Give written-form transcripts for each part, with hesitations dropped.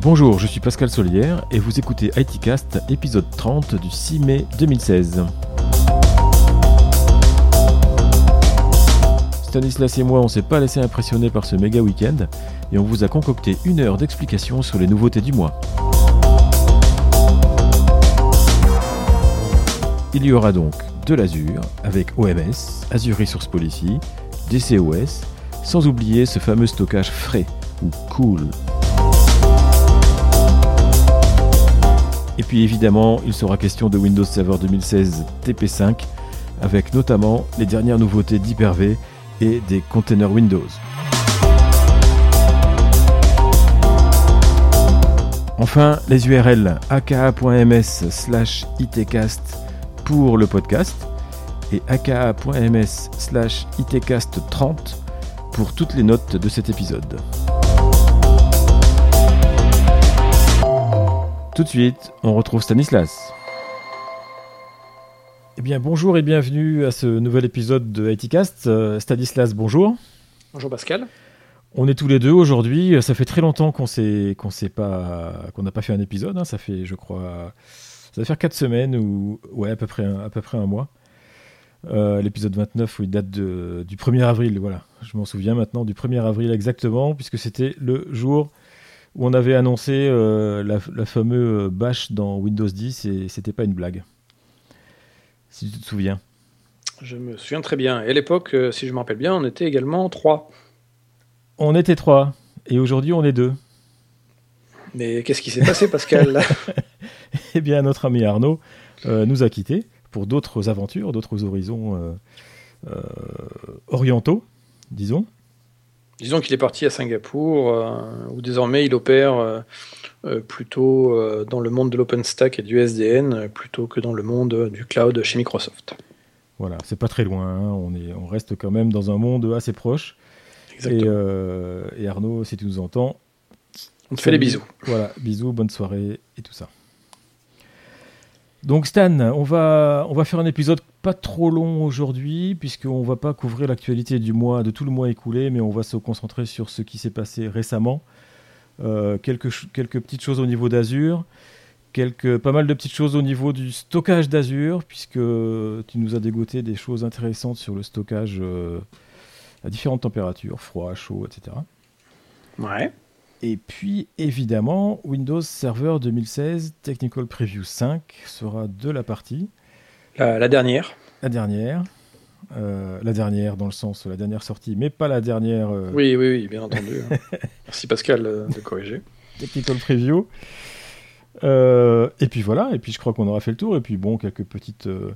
Bonjour, je suis Pascal Solière et vous écoutez ITcast, épisode 30 du 6 mai 2016. Stanislas et moi, on s'est pas laissé impressionner par ce méga week-end et on vous a concocté 1 heure d'explication sur les nouveautés du mois. Il y aura donc de l'Azure avec OMS, Azure Resource Policy, DCOS, sans oublier ce fameux stockage frais ou cool. Et puis évidemment, il sera question de Windows Server 2016 TP5 avec notamment les dernières nouveautés d'Hyper-V et des containers Windows. Enfin, les URL aka.ms/itcast pour le podcast et aka.ms/itcast30 pour toutes les notes de cet épisode. Tout de suite, on retrouve Stanislas. Eh bien, bonjour et bienvenue à ce nouvel épisode de ITcast. Stanislas, bonjour. Bonjour Pascal. On est tous les deux aujourd'hui. Ça fait très longtemps qu'on n'a pas fait un épisode. Hein. Ça fait, je crois, ça va faire 4 semaines ou à peu près un mois. L'épisode 29, où il date du 1er avril. Voilà, je m'en souviens maintenant du 1er avril exactement, puisque c'était le jour où on avait annoncé la fameuse bash dans Windows 10 et c'était pas une blague. Si tu te souviens. Je me souviens très bien. Et à l'époque, si je me rappelle bien, on était également 3. On était 3 et aujourd'hui on est 2. Mais qu'est-ce qui s'est passé, Pascal? Eh bien, notre ami Arnaud nous a quittés pour d'autres aventures, d'autres horizons orientaux, disons. Disons qu'il est parti à Singapour, où désormais il opère plutôt dans le monde de l'OpenStack et du SDN, plutôt que dans le monde du cloud chez Microsoft. Voilà, c'est pas très loin, hein. On reste quand même dans un monde assez proche. Et Arnaud, si tu nous entends, on te fait des bisous. Voilà, bisous, bonne soirée et tout ça. Donc Stan, on va faire un épisode pas trop long aujourd'hui, puisqu'on va pas couvrir l'actualité du mois, de tout le mois écoulé, mais on va se concentrer sur ce qui s'est passé récemment. Quelques petites choses au niveau d'Azure, pas mal de petites choses au niveau du stockage d'Azure, puisque tu nous as dégoté des choses intéressantes sur le stockage à différentes températures, froid, chaud, etc. Ouais. Et puis, évidemment, Windows Server 2016 Technical Preview 5 sera de la partie. La dernière. La dernière dans le sens la dernière sortie, mais pas la dernière... Oui, bien entendu. Merci Pascal de corriger. Technical Preview. Et puis voilà, et puis je crois qu'on aura fait le tour. Et puis bon, quelques petits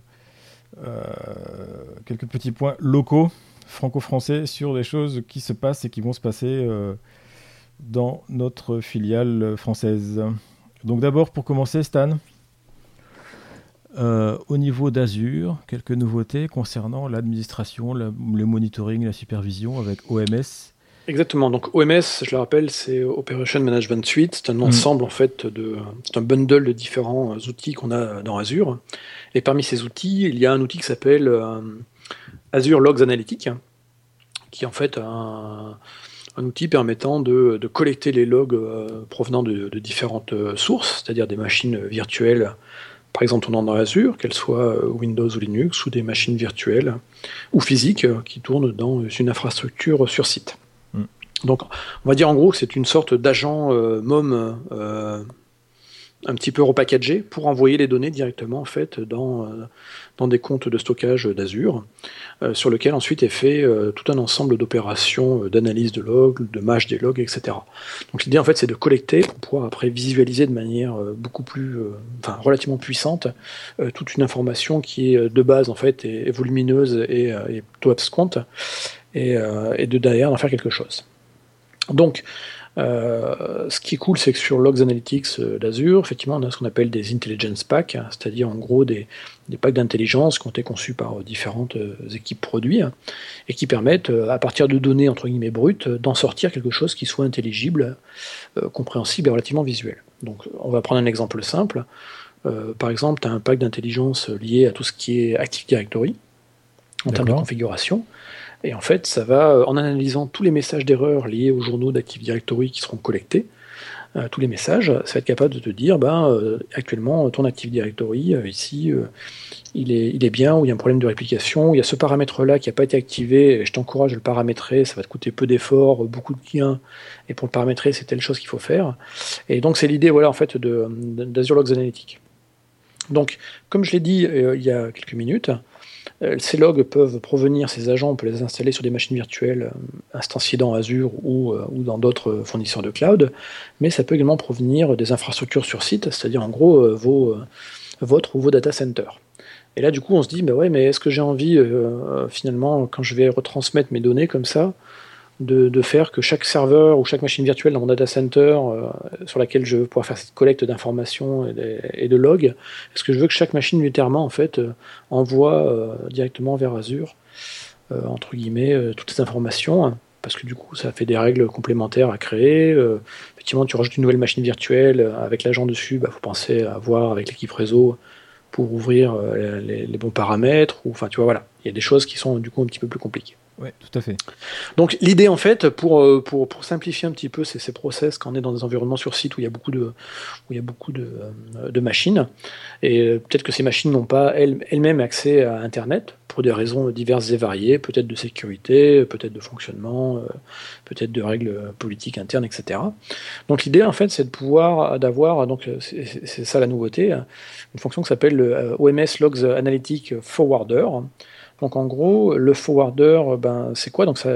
points locaux, franco-français, sur des choses qui se passent et qui vont se passer... dans notre filiale française. Donc d'abord, pour commencer, Stan, au niveau d'Azure, quelques nouveautés concernant l'administration, le monitoring, la supervision avec OMS. Exactement, donc OMS, je le rappelle, c'est Operation Management Suite, c'est un ensemble en fait, c'est un bundle de différents outils qu'on a dans Azure. Et parmi ces outils, il y a un outil qui s'appelle Azure Logs Analytics, qui est en fait un outil permettant de collecter les logs provenant de différentes sources, c'est-à-dire des machines virtuelles, par exemple tournant dans Azure, qu'elles soient Windows ou Linux, ou des machines virtuelles ou physiques qui tournent dans une infrastructure sur site. Donc on va dire en gros que c'est une sorte d'agent MOM un petit peu repackagé pour envoyer les données directement en fait dans des comptes de stockage d'Azure, sur lequel ensuite est fait tout un ensemble d'opérations d'analyse de logs, de match des logs, etc. Donc l'idée en fait c'est de collecter pour pouvoir après visualiser de manière beaucoup plus, relativement puissante, toute une information qui est de base en fait est volumineuse et plutôt absconte, et de derrière en faire quelque chose. Donc ce qui est cool, c'est que sur Logs Analytics d'Azure, effectivement, on a ce qu'on appelle des Intelligence Packs, c'est-à-dire en gros des packs d'intelligence qui ont été conçus par différentes équipes produits et qui permettent, à partir de données entre guillemets brutes, d'en sortir quelque chose qui soit intelligible, compréhensible et relativement visuel. Donc, on va prendre un exemple simple. Par exemple, tu as un pack d'intelligence lié à tout ce qui est Active Directory en termes de configuration. Et en fait, ça va, en analysant tous les messages d'erreur liés aux journaux d'Active Directory qui seront collectés, tous les messages, ça va être capable de te dire, actuellement, ton Active Directory, ici, il est bien, ou il y a un problème de réplication, il y a ce paramètre-là qui n'a pas été activé, et je t'encourage à le paramétrer, ça va te coûter peu d'efforts, beaucoup de gains, et pour le paramétrer, c'est telle chose qu'il faut faire. Et donc, c'est l'idée, en fait, d'Azure Logs Analytics. Donc, comme je l'ai dit il y a quelques minutes, ces logs peuvent provenir, ces agents, on peut les installer sur des machines virtuelles instanciées dans Azure ou dans d'autres fournisseurs de cloud, mais ça peut également provenir des infrastructures sur site, c'est-à-dire en gros votre ou vos data centers. Et là, du coup, on se dit, mais est-ce que j'ai envie, finalement, quand je vais retransmettre mes données comme ça, de faire que chaque serveur ou chaque machine virtuelle dans mon data center sur laquelle je veux pouvoir faire cette collecte d'informations et de logs, est-ce que je veux que chaque machine unitairement en fait envoie directement vers Azure entre guillemets toutes ces informations, parce que du coup ça fait des règles complémentaires à créer. Effectivement, tu rajoutes une nouvelle machine virtuelle avec l'agent dessus, faut penser à voir avec l'équipe réseau pour ouvrir les bons paramètres, ou enfin tu vois, voilà, il y a des choses qui sont du coup un petit peu plus compliquées. Oui, tout à fait. Donc l'idée en fait, pour simplifier un petit peu ces process quand on est dans des environnements sur site où il y a beaucoup de machines, et peut-être que ces machines n'ont pas elles-mêmes accès à Internet pour des raisons diverses et variées, peut-être de sécurité, peut-être de fonctionnement, peut-être de règles politiques internes, etc. Donc l'idée en fait, c'est de pouvoir donc c'est ça la nouveauté, une fonction qui s'appelle le OMS Logs Analytic Forwarder. Donc en gros, le forwarder, c'est quoi? Donc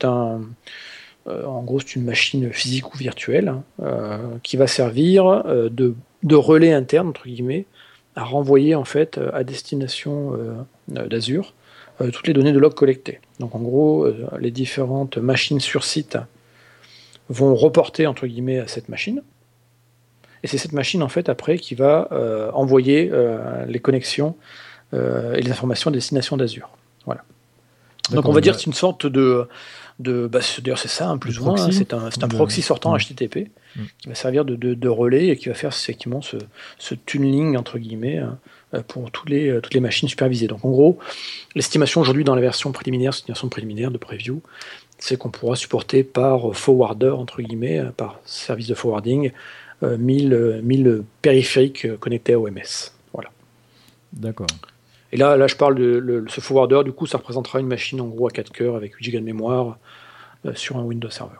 en gros, c'est une machine physique ou virtuelle qui va servir de relais interne entre guillemets à renvoyer en fait à destination d'Azure toutes les données de log collectées. Donc en gros, les différentes machines sur site vont reporter entre guillemets à cette machine. Et c'est cette machine en fait après qui va envoyer les connexions et les informations à destination d'Azure. Voilà. Donc on va dire que c'est une sorte d'ailleurs c'est ça, plus ou moins, c'est un proxy sortant HTTP qui va servir de relais et qui va faire effectivement ce tunneling entre guillemets pour toutes les machines supervisées. Donc en gros, l'estimation aujourd'hui dans la version préliminaire, de preview, c'est qu'on pourra supporter par forwarder entre guillemets, par service de forwarding, 1000 périphériques connectés à OMS. Voilà. D'accord. Et là, je parle de ce forwarder, du coup, ça représentera une machine en gros à 4 cœurs avec 8 Go de mémoire sur un Windows Server.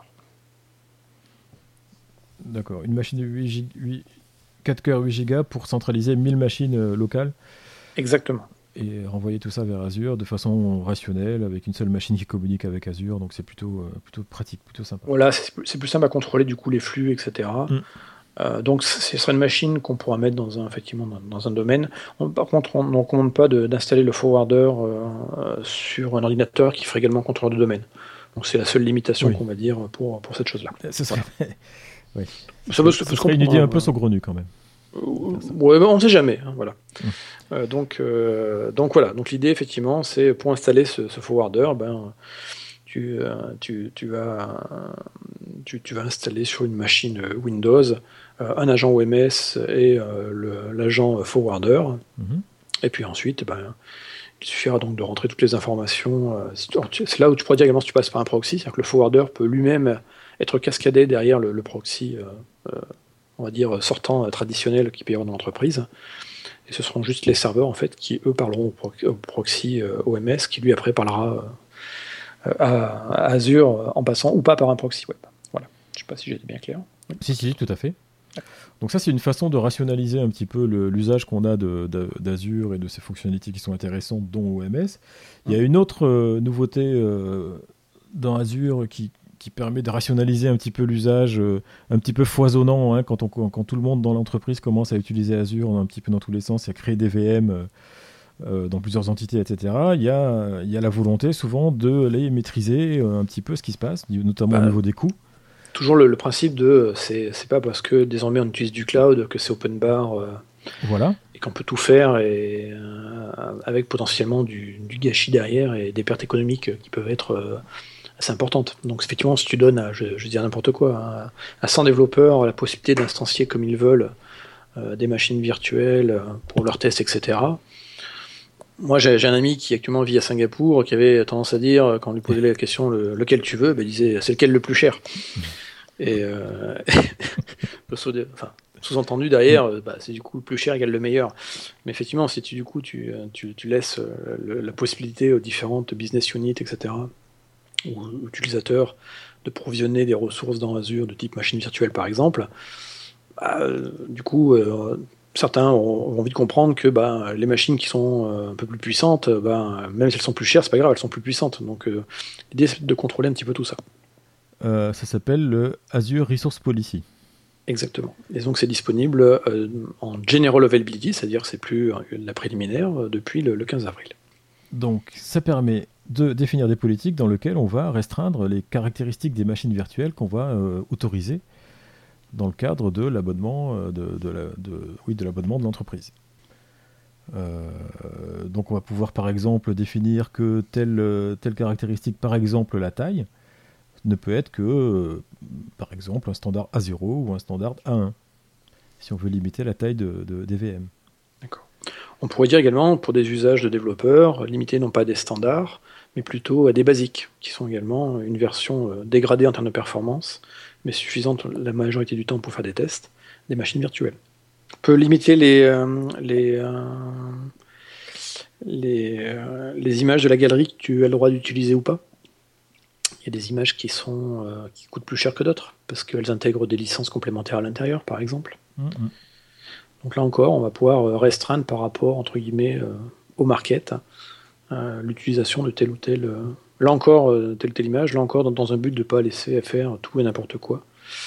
D'accord. Une machine de 4 cœurs 8 Go pour centraliser 1000 machines locales. Exactement. Et renvoyer tout ça vers Azure de façon rationnelle, avec une seule machine qui communique avec Azure. Donc c'est plutôt pratique, plutôt sympa. Voilà, c'est plus simple à contrôler du coup les flux, etc. Donc ce serait une machine qu'on pourra mettre dans un domaine. Par contre, on ne recommande pas d'installer le forwarder sur un ordinateur qui ferait également contrôleur de domaine. Donc c'est la seule limitation qu'on va dire pour cette chose-là. Ce serait, oui. Ça serait une idée un peu saugrenue quand même. Ouais, on ne sait jamais. Voilà. Donc voilà. Donc l'idée effectivement, c'est pour installer ce forwarder, tu vas installer sur une machine Windows un agent OMS et l'agent forwarder. Et puis ensuite, il suffira donc de rentrer toutes les informations. C'est là où tu pourrais dire également si tu passes par un proxy, c'est-à-dire que le forwarder peut lui-même être cascadé derrière le proxy, on va dire, sortant traditionnel qu'il peut y avoir dans l'entreprise. Et ce seront juste les serveurs en fait qui, eux, parleront au proxy OMS, qui lui après parlera à Azure en passant ou pas par un proxy web. Voilà. Je ne sais pas si j'ai été bien clair. Oui. Si, tout à fait. Donc ça, c'est une façon de rationaliser un petit peu l'usage qu'on a d'Azure et de ses fonctionnalités qui sont intéressantes, dont OMS. Il y a une autre nouveauté dans Azure qui permet de rationaliser un petit peu l'usage, un petit peu foisonnant, quand tout le monde dans l'entreprise commence à utiliser Azure un petit peu dans tous les sens, et à créer des VM dans plusieurs entités, etc. Il y a la volonté souvent de les maîtriser un petit peu ce qui se passe, notamment au niveau des coûts. Toujours le principe de c'est pas parce que désormais on utilise du cloud que c'est open bar voilà. Et qu'on peut tout faire et avec potentiellement du gâchis derrière et des pertes économiques qui peuvent être assez importantes. Donc effectivement, si tu donnes à, je dis n'importe quoi, à 100 développeurs la possibilité d'instancier comme ils veulent des machines virtuelles pour leurs tests, etc. Moi, j'ai un ami qui actuellement vit à Singapour qui avait tendance à dire, quand on lui posait la question lequel tu veux, il disait c'est lequel le plus cher. Et sous-entendu derrière, c'est du coup le plus cher égale le meilleur. Mais effectivement, si tu laisses la possibilité aux différentes business units, etc., ou utilisateurs de provisionner des ressources dans Azure de type machine virtuelle par exemple, du coup, certains ont envie de comprendre que les machines qui sont un peu plus puissantes, même si elles sont plus chères, c'est pas grave, elles sont plus puissantes. Donc l'idée c'est de contrôler un petit peu tout ça. Ça s'appelle le Azure Resource Policy. Exactement. Et donc c'est disponible en General Availability, c'est-à-dire que c'est plus la préliminaire depuis le 15 avril. Donc ça permet de définir des politiques dans lesquelles on va restreindre les caractéristiques des machines virtuelles qu'on va autoriser dans le cadre de l'abonnement de l'abonnement de l'entreprise. Donc on va pouvoir par exemple définir que telle caractéristique, par exemple la taille, ne peut être que par exemple un standard A0 ou un standard A1, si on veut limiter la taille des VM. D'accord. On pourrait dire également, pour des usages de développeurs, limiter non pas à des standards, mais plutôt à des basiques, qui sont également une version dégradée en termes de performance, mais suffisante la majorité du temps pour faire des tests, des machines virtuelles. On peut limiter les images de la galerie que tu as le droit d'utiliser ou pas. Il y a des images qui coûtent plus cher que d'autres, parce qu'elles intègrent des licences complémentaires à l'intérieur, par exemple. Mm-hmm. Donc là encore, on va pouvoir restreindre par rapport, entre guillemets, au market, l'utilisation de telle ou telle... là encore, telle ou telle image, là encore, dans un but de ne pas laisser faire tout et n'importe quoi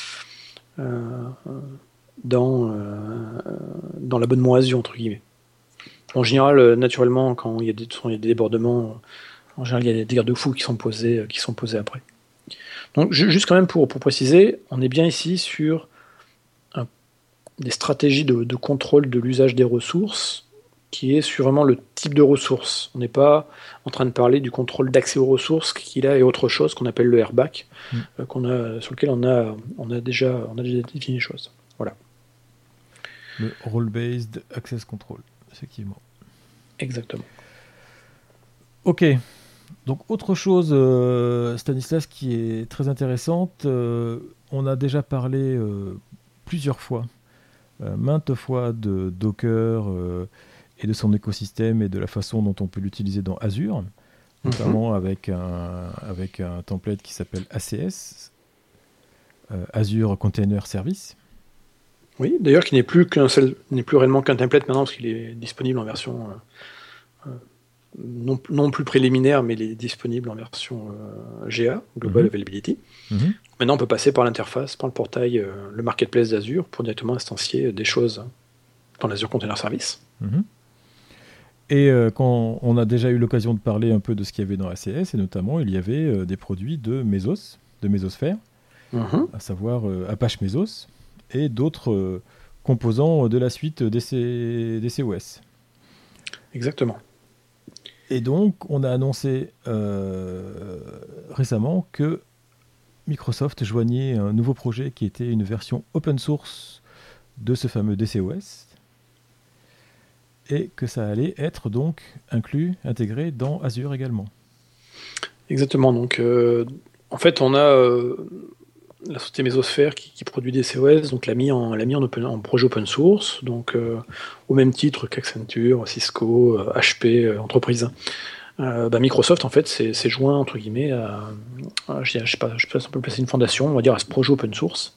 dans l'abonnement Azure, entre guillemets. En général, naturellement, quand il y a des débordements, en général, il y a des garde-fous qui sont posés après. Donc, juste quand même pour préciser, on est bien ici sur des stratégies de contrôle de l'usage des ressources qui est sur vraiment le type de ressources. On n'est pas en train de parler du contrôle d'accès aux ressources qui là est autre chose qu'on appelle le RBAC, sur lequel on a déjà défini les choses. Voilà. Le Role-Based Access Control, effectivement. Exactement. Ok. Donc autre chose, Stanislas, qui est très intéressante, on a déjà parlé plusieurs fois, maintes fois de Docker et de son écosystème et de la façon dont on peut l'utiliser dans Azure, notamment avec un template qui s'appelle ACS, Azure Container Service. Oui, d'ailleurs qui n'est plus réellement qu'un template maintenant parce qu'il est disponible en version non plus préliminaire, mais il est disponible en version GA, Global Availability. Maintenant, on peut passer par l'interface, par le portail, le marketplace d'Azure pour directement instancier des choses dans l'Azure Container Service. Et quand on a déjà eu l'occasion de parler un peu de ce qu'il y avait dans ACS, et notamment il y avait des produits de Mesos, de Mesosphère, à savoir Apache Mesos, et d'autres composants de la suite DCOS. Exactement. Et donc, on a annoncé récemment que Microsoft joignait un nouveau projet qui était une version open source de ce fameux DCOS, et que ça allait être donc intégré dans Azure également. Exactement. Donc, en fait, on a la société Mesosphère qui produit des COS, donc l'a mis en projet open source, donc au même titre qu'Accenture, Cisco, HP, entreprise. Microsoft en fait s'est joint entre guillemets je sais pas si on peut placer une fondation, on va dire à ce projet open source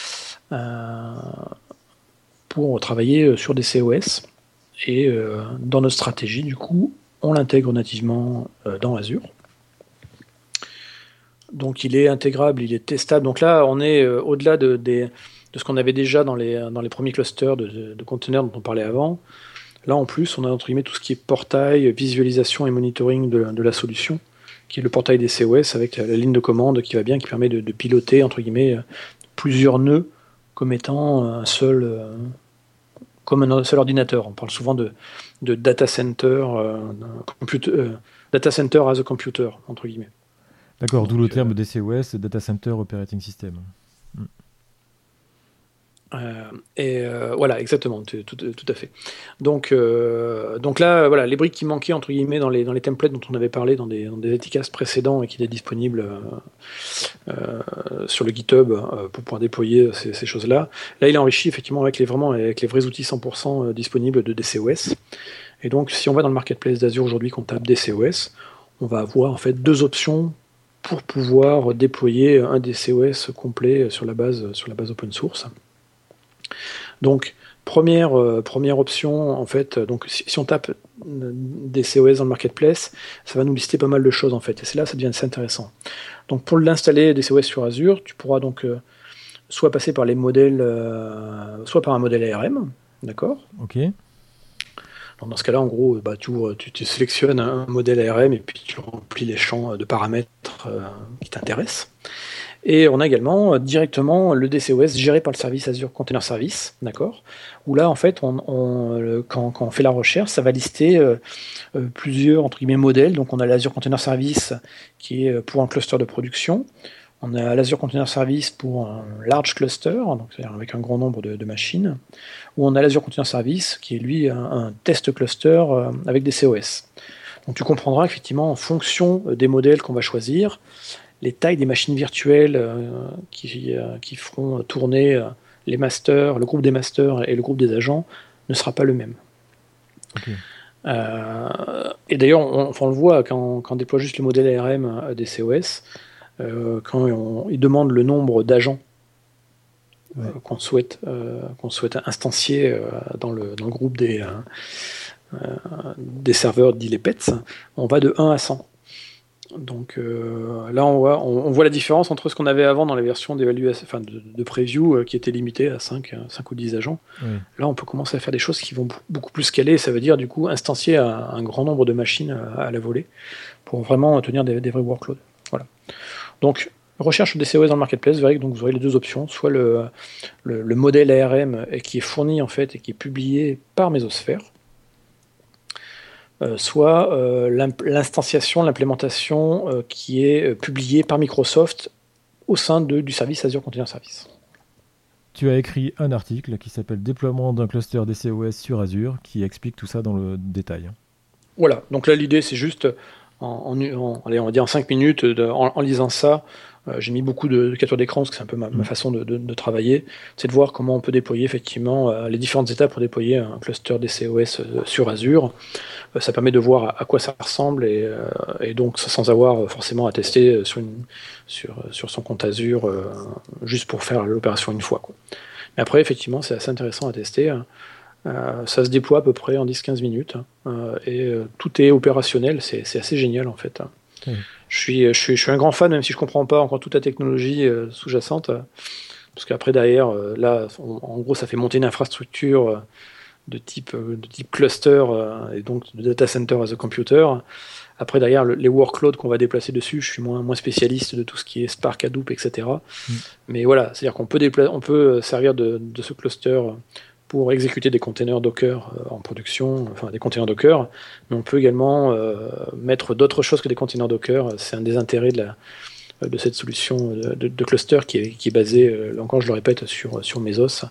pour travailler sur des COS et dans notre stratégie du coup on l'intègre nativement dans Azure. Donc il est intégrable, il est testable. Donc là, on est au-delà de ce qu'on avait déjà dans les premiers clusters de conteneurs dont on parlait avant. Là, en plus, on a entre guillemets tout ce qui est portail, visualisation et monitoring de la solution, qui est le portail des COS avec la ligne de commande qui va bien, qui permet de piloter entre guillemets plusieurs nœuds comme étant comme un seul ordinateur. On parle souvent de data center, data center as a computer entre guillemets. D'accord, d'où le terme DCOS, Data Center Operating System. Voilà, exactement, tout à fait. Donc là, voilà, les briques qui manquaient entre guillemets dans les templates dont on avait parlé dans des étiquettes précédents et qui étaient disponibles sur le GitHub pour pouvoir déployer ces choses-là. Là, il est enrichi effectivement avec les vrais outils 100% disponibles de DCOS. Et donc, si on va dans le marketplace d'Azure aujourd'hui, qu'on tape DCOS, on va avoir en fait deux options pour pouvoir déployer un DCOS complet sur la base open source. Donc, première option, en fait, donc si on tape DCOS dans le marketplace, ça va nous lister pas mal de choses, en fait, et c'est là que ça devient assez intéressant. Donc, pour l'installer DCOS sur Azure, tu pourras donc soit passer par les modèles, soit par un modèle ARM, d'accord ? Ok. Donc, dans ce cas-là, en gros, tu sélectionnes un modèle ARM et puis tu remplis les champs de paramètres qui t'intéressent. Et on a également directement le DCOS géré par le service Azure Container Service, d'accord ? Où là, en fait, quand on fait la recherche, ça va lister plusieurs entre guillemets modèles. Donc, on a l'Azure Container Service qui est pour un cluster de production. On a l'Azure Container Service pour un large cluster, donc c'est-à-dire avec un grand nombre de machines. Ou on a l'Azure Container Service qui est lui un test cluster avec DCOS. Donc, tu comprendras effectivement en fonction des modèles qu'on va choisir, les tailles des machines virtuelles qui feront tourner les masters, le groupe des masters et le groupe des agents ne sera pas le même. Okay. Et d'ailleurs, on le voit quand on déploie juste le modèle ARM DCOS, quand il demande le nombre d'agents qu'on souhaite instancier dans le groupe des serveurs dits les pets, on va de 1 à 100. Donc là, on voit la différence entre ce qu'on avait avant dans les versions d'évaluation, enfin de preview qui étaient limitées à 5 ou 10 agents. Oui. Là, on peut commencer à faire des choses qui vont beaucoup plus scaler. Ça veut dire du coup instancier un grand nombre de machines à la volée pour vraiment tenir des vrais workloads. Voilà. Donc, recherche DCOS dans le marketplace, donc vous aurez les deux options, soit le modèle ARM qui est fourni en fait et qui est publié par Mesosphere, soit l'instanciation, l'implémentation qui est publiée par Microsoft au sein du service Azure Container Service. Tu as écrit un article qui s'appelle « Déploiement d'un cluster DCOS sur Azure » qui explique tout ça dans le détail. Voilà, donc là l'idée c'est juste, allez, on va dire en 5 minutes, en lisant ça, j'ai mis beaucoup de captures d'écran parce que c'est un peu ma façon de travailler, c'est de voir comment on peut déployer effectivement les différentes étapes pour déployer un cluster DCOS sur Azure. Ça permet de voir à quoi ça ressemble et donc sans avoir forcément à tester sur son compte Azure juste pour faire l'opération une fois, quoi. Mais après effectivement c'est assez intéressant à tester. Ça se déploie à peu près en 10-15 minutes et tout est opérationnel, c'est assez génial en fait. Je suis un grand fan, même si je comprends pas encore toute la technologie sous-jacente, parce qu'après derrière, là, en gros, ça fait monter une infrastructure de type cluster et donc de data center as a computer. Après derrière, les workloads qu'on va déplacer dessus, je suis moins spécialiste de tout ce qui est Spark, Hadoop, etc. Mais voilà, c'est-à-dire qu'on peut servir de ce cluster pour exécuter des containers Docker en production, enfin des containers Docker, mais on peut également mettre d'autres choses que des containers Docker. C'est un des intérêts de cette solution de cluster qui est basée, encore je le répète, sur Mesos.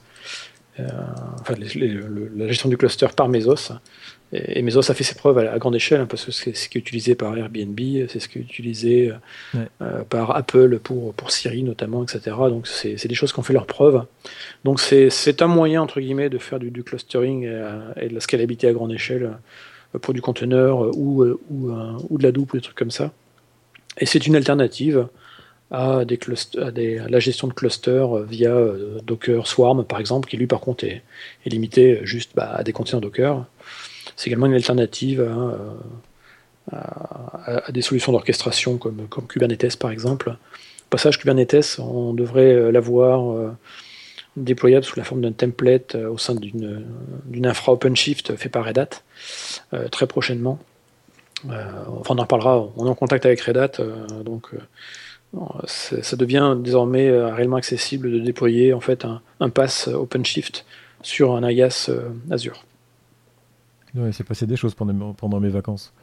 Enfin, la gestion du cluster par Mesos. Et Mesos a fait ses preuves à grande échelle, parce que c'est ce qui est utilisé par Airbnb, c'est ce qui est utilisé par Apple pour Siri notamment, etc. Donc c'est des choses qui ont fait leurs preuves. Donc c'est un moyen, entre guillemets, de faire du clustering et de la scalabilité à grande échelle pour du conteneur ou de la Hadoop ou des trucs comme ça. Et c'est une alternative à la gestion de clusters via Docker Swarm, par exemple, qui lui, par contre, est limité juste à des conteneurs Docker. C'est également une alternative à des solutions d'orchestration comme Kubernetes, par exemple. Au passage, Kubernetes, on devrait l'avoir déployable sous la forme d'un template au sein d'une infra OpenShift fait par Red Hat très prochainement. Enfin, on en reparlera, on est en contact avec Red Hat, donc ça devient désormais réellement accessible de déployer en fait un pass OpenShift sur un IaaS Azure. Ouais, c'est passé des choses pendant mes vacances.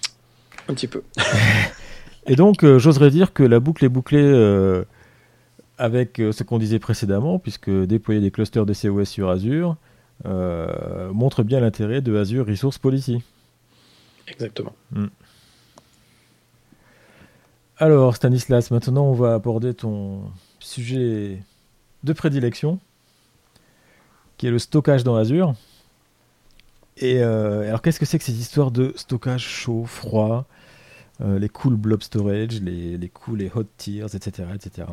Un petit peu. Et donc, j'oserais dire que la boucle est bouclée avec ce qu'on disait précédemment, puisque déployer des clusters de COS sur Azure montre bien l'intérêt de Azure Resource Policy. Exactement. Alors, Stanislas, maintenant on va aborder ton sujet de prédilection, qui est le stockage dans Azure. Et alors, qu'est-ce que c'est que ces histoires de stockage chaud, froid, les cool blob storage, les cool et hot tiers, etc., etc.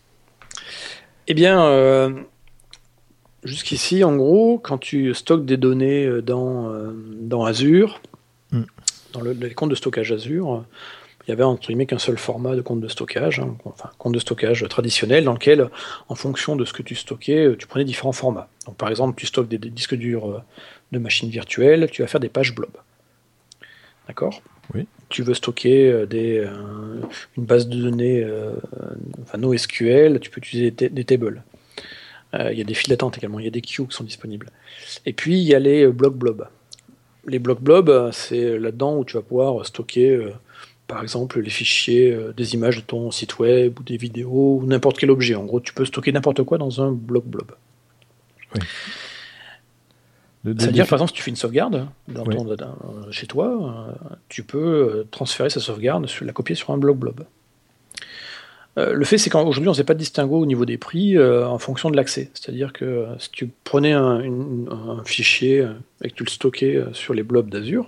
Eh bien, jusqu'ici, en gros, quand tu stockes des données dans Azure, dans les comptes de stockage Azure, il y avait entre guillemets qu'un seul format de compte de stockage, compte de stockage traditionnel, dans lequel, en fonction de ce que tu stockais, tu prenais différents formats. Donc, par exemple, tu stockes des disques durs de machines virtuelles, tu vas faire des pages blob. D'accord ? Oui. Tu veux stocker une base de données NoSQL, tu peux utiliser des tables. Il y a des files d'attente également, il y a des queues qui sont disponibles. Et puis, il y a les blocs blob. Les blocs blob, c'est là-dedans où tu vas pouvoir stocker, par exemple, les fichiers, des images de ton site web, ou des vidéos, ou n'importe quel objet. En gros, tu peux stocker n'importe quoi dans un bloc blob. Oui. Ça veut dire, par exemple, si tu fais une sauvegarde chez toi, tu peux transférer sa sauvegarde, la copier sur un bloc blob. Le fait, c'est qu'aujourd'hui, on ne sait pas de distinguo au niveau des prix en fonction de l'accès. C'est-à-dire que si tu prenais un fichier et que tu le stockais sur les blobs d'Azure,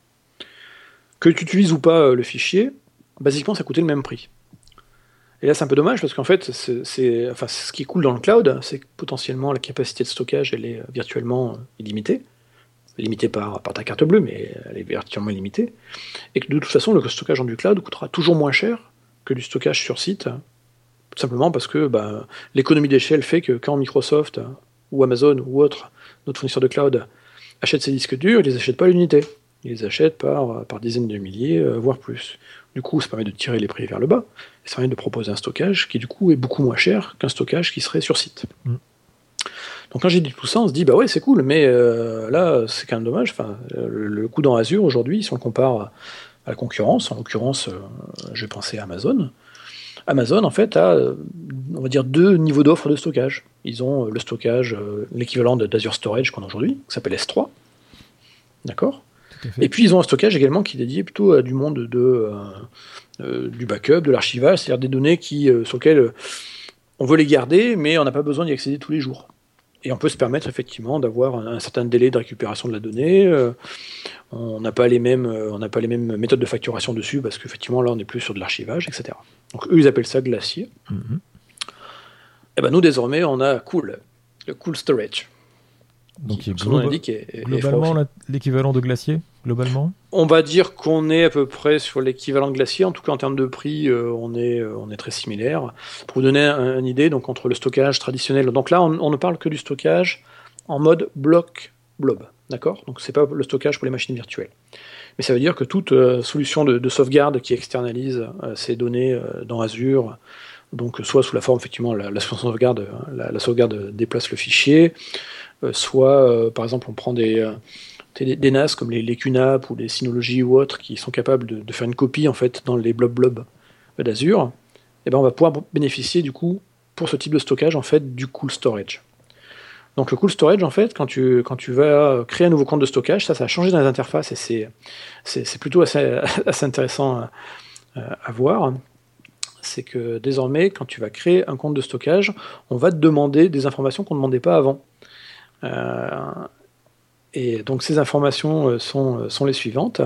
que tu utilises ou pas le fichier, basiquement, ça coûtait le même prix. Et là, c'est un peu dommage parce qu'en fait, ce qui est cool dans le cloud, c'est que potentiellement la capacité de stockage, elle est virtuellement illimitée. Limitée par ta carte bleue, mais elle est virtuellement limitée. Et que de toute façon, le stockage en du cloud coûtera toujours moins cher que du stockage sur site, tout simplement parce que l'économie d'échelle fait que quand Microsoft ou Amazon ou autre, notre fournisseur de cloud, achète ses disques durs, ils les achètent pas à l'unité. Ils les achètent par dizaines de milliers, voire plus. Du coup, ça permet de tirer les prix vers le bas, et ça permet de proposer un stockage qui, du coup, est beaucoup moins cher qu'un stockage qui serait sur site. Donc quand j'ai dit tout ça, on se dit, bah ouais, c'est cool, mais là, c'est quand même dommage. Le coût dans Azure, aujourd'hui, si on le compare à la concurrence, en l'occurrence, je vais penser à Amazon. Amazon, en fait, a, on va dire, 2 niveaux d'offres de stockage. Ils ont le stockage, l'équivalent d'Azure Storage qu'on a aujourd'hui, qui s'appelle S3. D'accord ? Et puis ils ont un stockage également qui est dédié plutôt à du monde du backup, de l'archivage, c'est-à-dire des données sur lesquelles on veut les garder, mais on n'a pas besoin d'y accéder tous les jours. Et on peut se permettre effectivement d'avoir un certain délai de récupération de la donnée. On n'a pas les mêmes méthodes de facturation dessus, parce qu'effectivement là on n'est plus sur de l'archivage, etc. Donc eux ils appellent ça Glacier. Et ben nous désormais on a le Cool Storage. Donc globalement l'équivalent de Glacier, globalement. On va dire qu'on est à peu près sur l'équivalent de Glacier, en tout cas en termes de prix, on est très similaire. Pour vous donner une idée, donc entre le stockage traditionnel, donc là on ne parle que du stockage en mode bloc blob, d'accord ? Donc c'est pas le stockage pour les machines virtuelles. Mais ça veut dire que toute solution de sauvegarde qui externalise ces données dans Azure, donc soit sous la forme effectivement la sauvegarde, la sauvegarde déplace le fichier, soit par exemple on prend des NAS comme les QNAP ou les Synology ou autres qui sont capables de faire une copie en fait dans les blob d'Azure, et ben on va pouvoir bénéficier du coup pour ce type de stockage en fait du Cool Storage. Donc le Cool Storage en fait quand tu vas créer un nouveau compte de stockage, ça a changé dans les interfaces et c'est plutôt assez intéressant à voir. C'est que désormais quand tu vas créer un compte de stockage, on va te demander des informations qu'on ne demandait pas avant. Et donc ces informations sont les suivantes.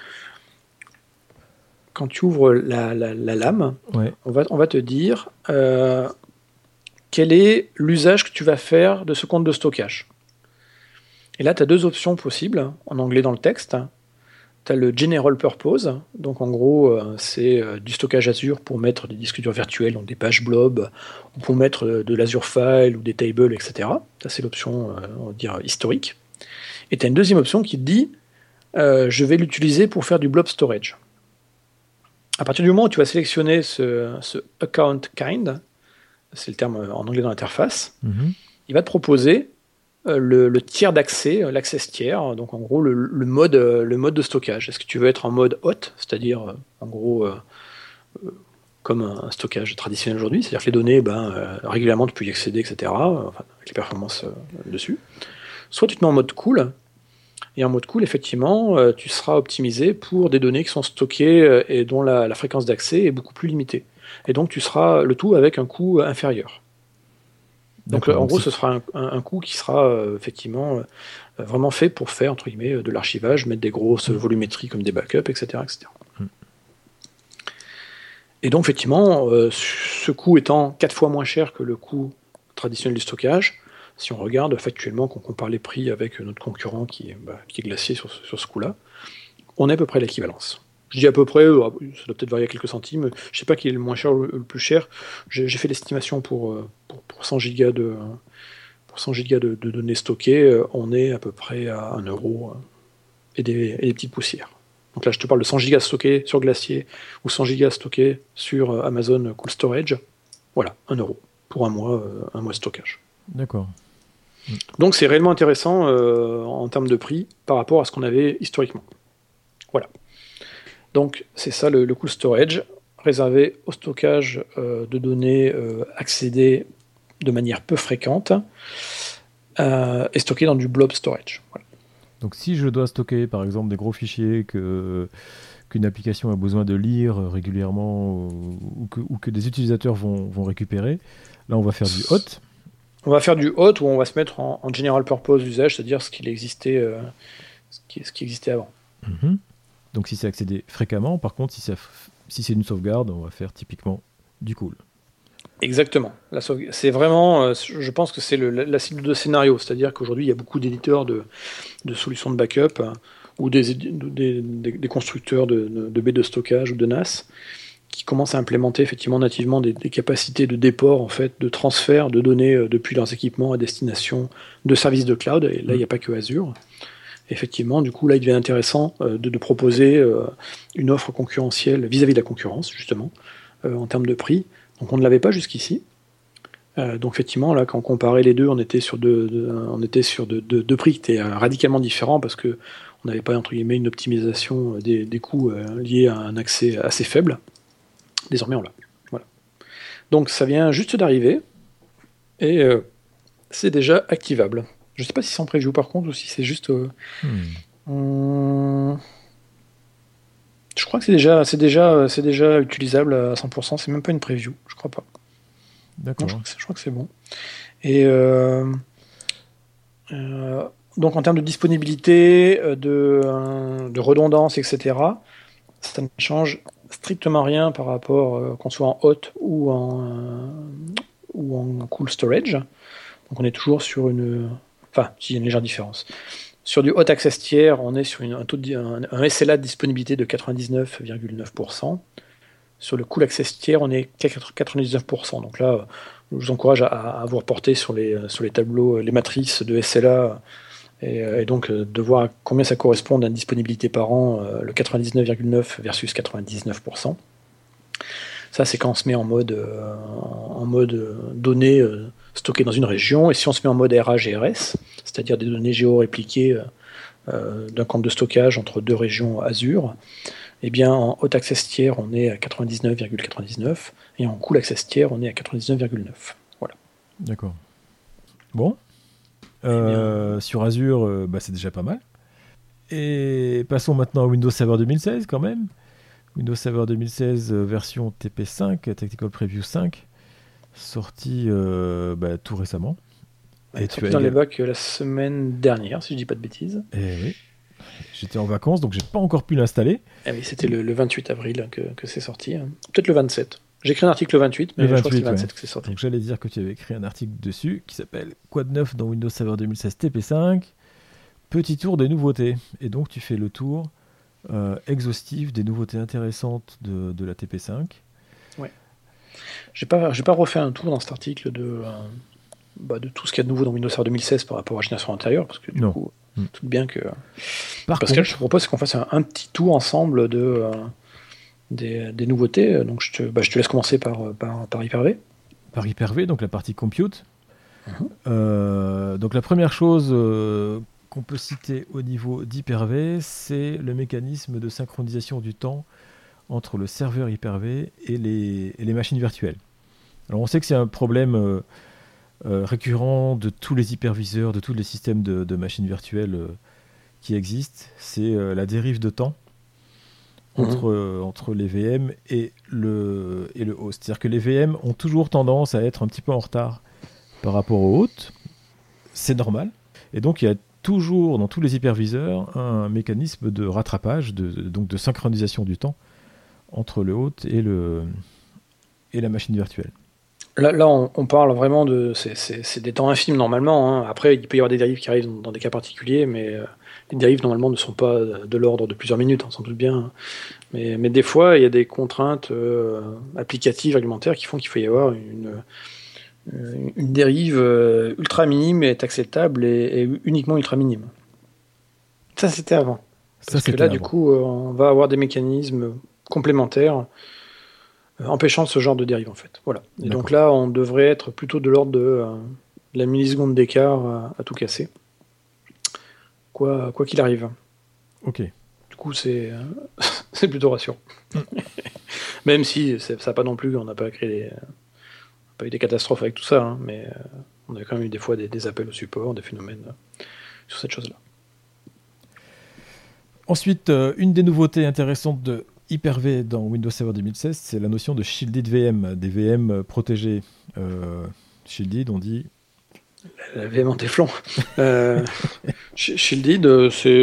Quand tu ouvres la lame, ouais. on va te dire quel est l'usage que tu vas faire de ce compte de stockage. Et là, tu as 2 options possibles, en anglais dans le texte. Tu as le General Purpose, donc en gros, c'est du stockage Azure pour mettre des disques durs virtuels, donc des pages blob, ou pour mettre de l'Azure File ou des tables, etc. Ça, c'est l'option, on va dire, historique. Et tu as une deuxième option qui te dit je vais l'utiliser pour faire du blob storage. À partir du moment où tu vas sélectionner ce account kind, c'est le terme en anglais dans l'interface, il va te proposer le tiers d'accès, l'access tiers, donc en gros le mode de stockage. Est-ce que tu veux être en mode hot, c'est-à-dire en gros comme un stockage traditionnel aujourd'hui, c'est-à-dire que les données, régulièrement tu peux y accéder, etc., enfin, avec les performances dessus. Soit tu te mets en mode cool, et en mode cool, effectivement, tu seras optimisé pour des données qui sont stockées et dont la fréquence d'accès est beaucoup plus limitée. Et donc tu seras le tout avec un coût inférieur. Donc en gros, ce sera un coût qui sera effectivement vraiment fait pour faire, entre guillemets, de l'archivage, mettre des grosses volumétries comme des backups, etc. etc. Et donc effectivement, ce coût étant 4 fois moins cher que le coût traditionnel du stockage, si on regarde factuellement, qu'on compare les prix avec notre concurrent qui est Glacier sur ce coût-là, on est à peu près à l'équivalence. Je dis à peu près, ça doit peut-être varier à quelques centimes, je ne sais pas qui est le moins cher ou le plus cher. J'ai fait l'estimation pour 100 gigas de données stockées, on est à peu près à 1 euro et des petites poussières. Donc là, je te parle de 100 gigas stockés sur Glacier ou 100 gigas stockés sur Amazon Cool Storage. Voilà, 1 euro pour un mois de stockage. D'accord. Donc c'est réellement intéressant en termes de prix par rapport à ce qu'on avait historiquement. Voilà. Donc c'est ça le Cool Storage, réservé au stockage de données accédées de manière peu fréquente et stocké dans du blob storage. Voilà. Donc si je dois stocker par exemple des gros fichiers qu'une application a besoin de lire régulièrement ou que des utilisateurs vont récupérer, là on va faire du hot. On va faire du hot où on va se mettre en general purpose usage, c'est-à-dire ce qui existait avant. Mm-hmm. Donc si c'est accédé fréquemment, par contre si c'est une sauvegarde, on va faire typiquement du cool. Exactement. C'est vraiment, je pense que c'est la cible de scénario, c'est-à-dire qu'aujourd'hui il y a beaucoup d'éditeurs de solutions de backup ou des constructeurs de baies de stockage ou de NAS qui commencent à implémenter effectivement nativement des capacités de déport, en fait, de transfert de données depuis leurs équipements à destination de services de cloud. Et là, il n'y a pas que Azure. Effectivement, du coup, là, il devient intéressant de proposer une offre concurrentielle vis-à-vis de la concurrence, justement, en termes de prix. Donc, on ne l'avait pas jusqu'ici. Donc, effectivement, là, quand on comparait les deux, on était sur deux prix qui étaient radicalement différents parce que on n'avait pas, entre guillemets, une optimisation des coûts liés à un accès assez faible. Désormais, on l'a. Voilà. Donc, ça vient juste d'arriver et c'est déjà activable. Je ne sais pas si c'est en preview par contre ou si c'est juste. Je crois que c'est déjà utilisable à 100%. C'est même pas une preview, je crois pas. D'accord. Non, je crois que c'est bon. Et donc en termes de disponibilité, de redondance, etc., ça ne change strictement rien par rapport qu'on soit en hot ou en cool storage. Donc on est toujours sur une... Enfin, il y a une légère différence. Sur du hot access tiers, on est sur un SLA de disponibilité de 99,9%. Sur le cool access tiers, on est qu'à 99%. Donc là, je vous encourage à vous reporter sur les tableaux, les matrices de SLA, et donc de voir à combien ça correspond à une disponibilité par an, le 99,9 versus 99%. Ça, c'est quand on se met en mode données stockées dans une région, et si on se met en mode RA-GRS, c'est-à-dire des données géorépliquées d'un compte de stockage entre deux régions Azure, eh bien en hot access tiers, on est à 99,99 et en cool access tiers, on est à 99,9. Voilà. D'accord. Bon. Sur Azure, c'est déjà pas mal. Et passons maintenant à Windows Server 2016 quand même. Windows Server 2016 version TP5, Tactical Preview 5, sorti tout récemment. Et tu as dans les bacs la semaine dernière, si je dis pas de bêtises. Et oui. J'étais en vacances, donc j'ai pas encore pu l'installer. Ah oui, c'était le 28 avril que c'est sorti. Peut-être le 27. J'ai écrit un article le 28, mais je crois que c'est le 27 que c'est sorti. Donc j'allais dire que tu avais écrit un article dessus qui s'appelle Quoi de neuf dans Windows Server 2016 TP5 ? Petit tour des nouveautés. Et donc tu fais le tour exhaustif des nouveautés intéressantes de la TP5. Ouais. J'ai pas refait un tour dans cet article de tout ce qu'il y a de nouveau dans Windows Server 2016 par rapport à la génération antérieure, parce que du coup, tout bien que... Pascal, je te propose qu'on fasse un petit tour ensemble des nouveautés. Donc je te laisse commencer par Hyper-V. Par Hyper-V, donc la partie compute. Donc la première chose qu'on peut citer au niveau d'Hyper-V, c'est le mécanisme de synchronisation du temps entre le serveur Hyper-V et les machines virtuelles. Alors on sait que c'est un problème récurrent de tous les hyperviseurs, de tous les systèmes de machines virtuelles qui existent, c'est la dérive de temps entre les VM et le host. C'est-à-dire que les VM ont toujours tendance à être un petit peu en retard par rapport au hôte. C'est normal. Et donc il y a toujours dans tous les hyperviseurs un mécanisme de rattrapage, donc de synchronisation du temps entre le hôte et la machine virtuelle. Là on parle vraiment de... C'est des temps infimes normalement. Hein. Après, il peut y avoir des dérives qui arrivent dans des cas particuliers, mais les dérives normalement ne sont pas de l'ordre de plusieurs minutes, on s'en doute bien. Mais des fois, il y a des contraintes applicatives, réglementaires, qui font qu'il faut y avoir une dérive ultra minime est acceptable et uniquement ultra minime. Ça, c'était avant. Parce que là, du coup, on va avoir des mécanismes complémentaires empêchant ce genre de dérive, en fait. Voilà. Et D'accord. donc là, on devrait être plutôt de l'ordre de la milliseconde d'écart à tout casser. Quoi qu'il arrive. Ok. Du coup, c'est plutôt rassurant. Même si ça n'a pas non plus, on n'a pas créé pas eu des catastrophes avec tout ça, hein, mais on a quand même eu des fois des appels au support, des phénomènes sur cette chose-là. Ensuite, une des nouveautés intéressantes de Hyper-V dans Windows Server 2016, c'est la notion de shielded VM, des VM protégés. Shielded, on dit... La VM en téflon. Shielded, c'est...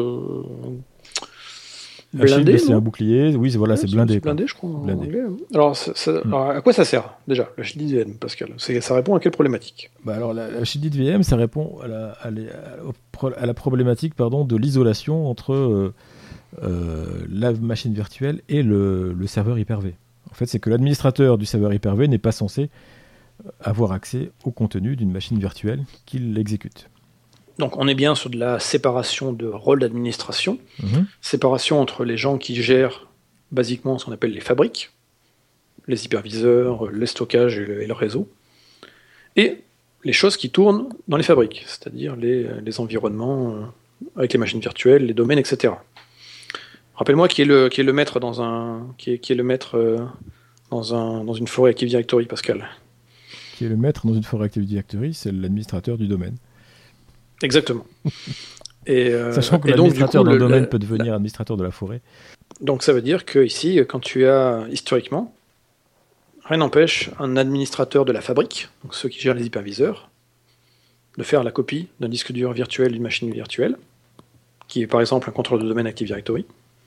blindé, shield, c'est un bouclier, oui, voilà, ouais, c'est blindé. C'est blindé, je crois. Blindé. Alors, alors, à quoi ça sert, déjà, la shielded VM, Pascal? Ça répond à quelle problématique? Alors, la shielded VM, ça répond à la problématique de l'isolation entre la machine virtuelle et le serveur Hyper-V. En fait, c'est que l'administrateur du serveur Hyper-V n'est pas censé avoir accès au contenu d'une machine virtuelle qu'il exécute. Donc on est bien sur de la séparation de rôle d'administration, séparation entre les gens qui gèrent basiquement ce qu'on appelle les fabriques, les hyperviseurs, les stockages et le réseau, et les choses qui tournent dans les fabriques, c'est-à-dire les environnements avec les machines virtuelles, les domaines, etc. Rappelle-moi qui est le maître dans une forêt Active Directory, Pascal. Qui est le maître dans une forêt Active Directory, c'est l'administrateur du domaine. Exactement. Sachant que l'administrateur d'un domaine peut devenir administrateur de la forêt. Donc ça veut dire que ici, quand tu as historiquement, rien n'empêche un administrateur de la fabrique, donc ceux qui gèrent les hyperviseurs, de faire la copie d'un disque dur virtuel d'une machine virtuelle, qui est par exemple un contrôleur de domaine Active Directory,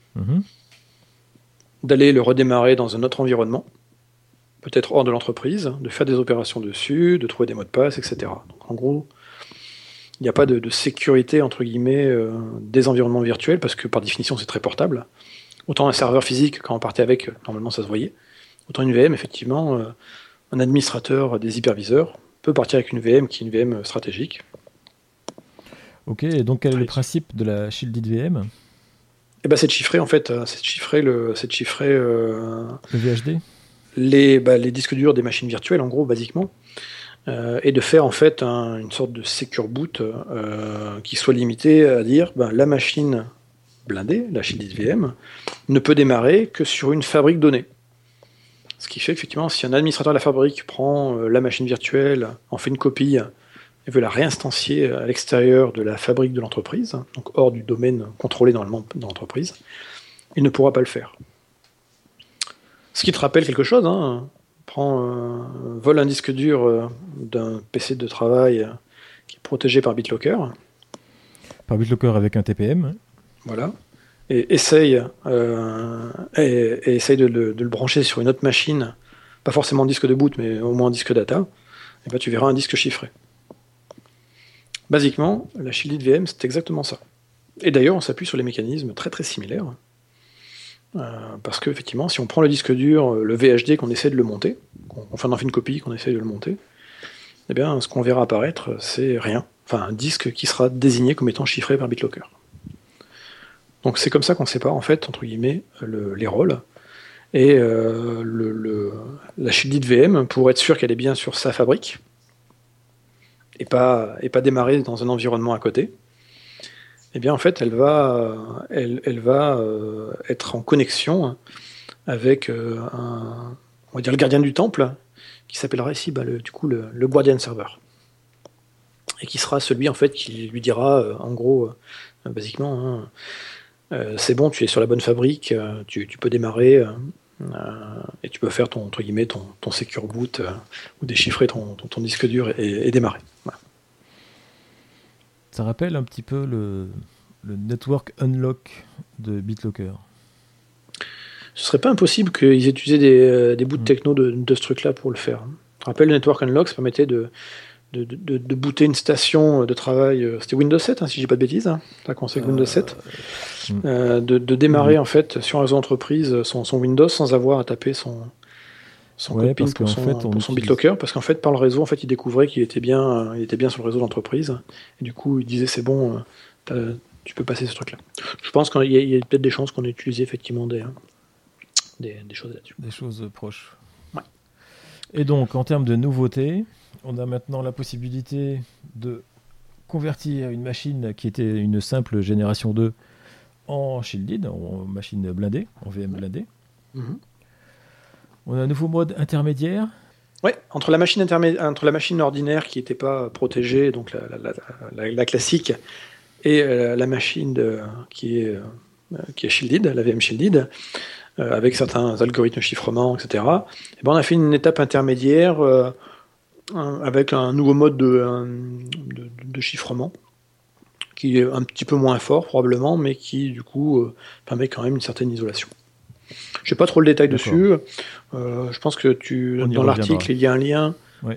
d'aller le redémarrer dans un autre environnement, peut-être hors de l'entreprise, de faire des opérations dessus, de trouver des mots de passe, etc. Donc en gros, il n'y a pas de sécurité, entre guillemets, des environnements virtuels, parce que par définition, c'est très portable. Autant un serveur physique, quand on partait avec, normalement ça se voyait. Autant une VM, effectivement, un administrateur des hyperviseurs peut partir avec une VM qui est une VM stratégique. Ok, et donc quel est le principe de la shielded VM ? C'est de chiffrer, en fait, c'est de chiffrer le VHD ? les disques durs des machines virtuelles, en gros, basiquement. Et de faire en fait une sorte de secure boot qui soit limitée à dire la machine blindée, la shielded VM, ne peut démarrer que sur une fabrique donnée. Ce qui fait effectivement, si un administrateur de la fabrique prend la machine virtuelle, en fait une copie et veut la réinstancier à l'extérieur de la fabrique de l'entreprise, donc hors du domaine contrôlé normalement dans l'entreprise, il ne pourra pas le faire. Ce qui te rappelle quelque chose, hein. Vole un disque dur d'un PC de travail qui est protégé par BitLocker. Par BitLocker avec un TPM. Voilà. Et essaye de le brancher sur une autre machine, pas forcément un disque de boot, mais au moins un disque data, et tu verras un disque chiffré. Basiquement, la shielded VM, c'est exactement ça. Et d'ailleurs, on s'appuie sur les mécanismes très très similaires. Parce qu'effectivement, si on prend le disque dur, le VHD, qu'on essaie de le monter, on en fait une copie, qu'on essaie de le monter, eh bien, ce qu'on verra apparaître, c'est rien. Enfin, un disque qui sera désigné comme étant chiffré par BitLocker. Donc c'est comme ça qu'on sépare, en fait, entre guillemets, les rôles. Et la shielded VM, pour être sûr qu'elle est bien sur sa fabrique, et pas démarrer dans un environnement à côté, eh bien en fait elle va être en connexion avec on va dire le gardien du temple, qui s'appellera ici le Guardian Server. Et qui sera celui en fait qui lui dira en gros basiquement c'est bon, tu es sur la bonne fabrique, tu peux démarrer et tu peux faire entre guillemets ton secure boot ou déchiffrer ton disque dur et démarrer. Voilà. Ça rappelle un petit peu le network unlock de BitLocker. Ce serait pas impossible qu'ils aient utilisé des bouts de techno de ce truc-là pour le faire. Je rappelle, le network unlock, ça permettait de booter une station de travail, c'était Windows 7, si je dis pas de bêtises, ça a commencé avec Windows 7, de démarrer en fait sur un réseau entreprise son Windows sans avoir à taper son code PIN pour son BitLocker, parce qu'en fait par le réseau en fait il découvrait qu'il était bien sur le réseau d'entreprise, et du coup il disait c'est bon, tu peux passer ce truc là. Je pense qu'il y a peut-être des chances qu'on ait utilisé effectivement des choses là-dessus. Des choses proches. Ouais. Et donc en termes de nouveautés, on a maintenant la possibilité de convertir une machine qui était une simple génération 2 en shielded, en machine blindée, en VM blindée. Mm-hmm. On a un nouveau mode intermédiaire. Ouais, entre la machine ordinaire qui n'était pas protégée, donc la classique, et la machine qui est shielded, la VM shielded, avec certains algorithmes de chiffrement, etc. Et ben on a fait une étape intermédiaire avec un nouveau mode de chiffrement qui est un petit peu moins fort probablement, mais qui du coup permet quand même une certaine isolation. Je n'ai pas trop le détail dessus. Je pense que dans l'article, il y a un lien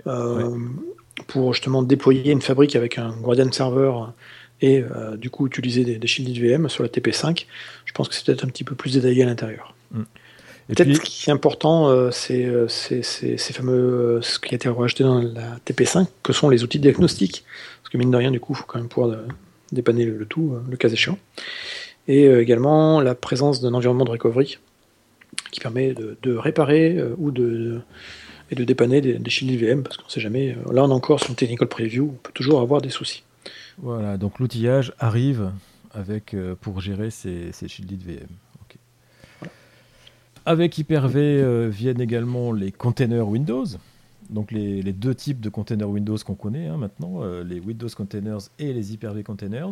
pour justement déployer une fabrique avec un Guardian Server et du coup utiliser des shielded VM sur la TP5. Je pense que c'est peut-être un petit peu plus détaillé à l'intérieur. Peut-être ce qui est important, c'est ces fameux, ce qui a été rajouté dans la TP5, que sont les outils de diagnostic. Parce que mine de rien, du coup, il faut quand même pouvoir dépanner le tout, le cas échéant. Et également la présence d'un environnement de recovery qui permet de réparer et de dépanner des shielded VM, parce qu'on ne sait jamais. Là, on est encore sur une technical preview, on peut toujours avoir des soucis. Voilà, donc l'outillage arrive pour gérer ces shielded VM. Okay. Avec Hyper-V viennent également les containers Windows. Donc les deux types de containers Windows qu'on connaît maintenant, les Windows Containers et les Hyper-V Containers.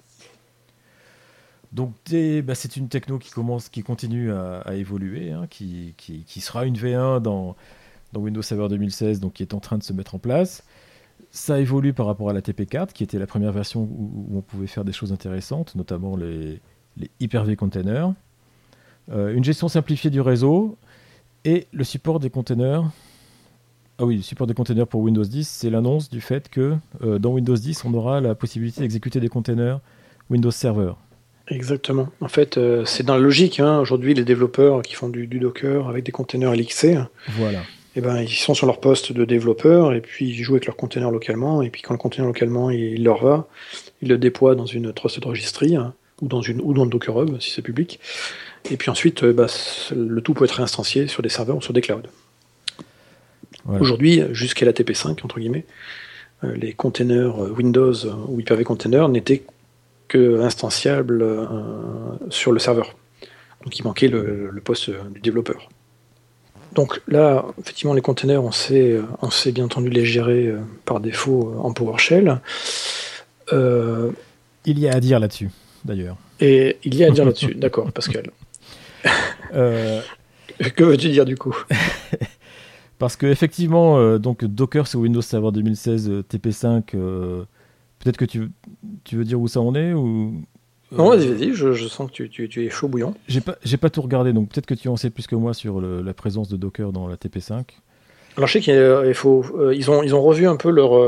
Donc c'est une techno qui continue à évoluer, qui sera une V1 dans Windows Server 2016, donc qui est en train de se mettre en place. Ça évolue par rapport à la TP4, qui était la première version où on pouvait faire des choses intéressantes, notamment les Hyper-V Containers. Une gestion simplifiée du réseau et le support des containers. Ah oui, le support des containers pour Windows 10, c'est l'annonce du fait que dans Windows 10, on aura la possibilité d'exécuter des containers Windows Server. Exactement. En fait, c'est dans la logique. Aujourd'hui, les développeurs qui font du Docker avec des containers LXC, voilà. Ils sont sur leur poste de développeur et puis ils jouent avec leur container localement. Et puis quand le container localement il leur va, ils le déploient dans une Trusted Registry ou dans le Docker Hub si c'est public. Et puis ensuite, le tout peut être réinstancié sur des serveurs ou sur des clouds. Voilà. Aujourd'hui, jusqu'à la TP5, entre guillemets, les containers Windows ou Hyper-V Containers n'étaient que instanciables sur le serveur. Donc il manquait le poste du développeur. Donc là, effectivement, les containers, on sait bien entendu les gérer par défaut en PowerShell. Il y a à dire là-dessus, d'ailleurs. Et il y a à dire là-dessus, d'accord, Pascal. Que veux-tu dire du coup? Parce que effectivement, donc Docker sur Windows Server 2016 TP5, peut-être que tu veux dire où ça en est ou non, vas-y, je sens que tu es chaud bouillant. J'ai pas tout regardé, donc peut-être que tu en sais plus que moi sur la présence de Docker dans la TP5. Alors je sais qu'ils ont revu un peu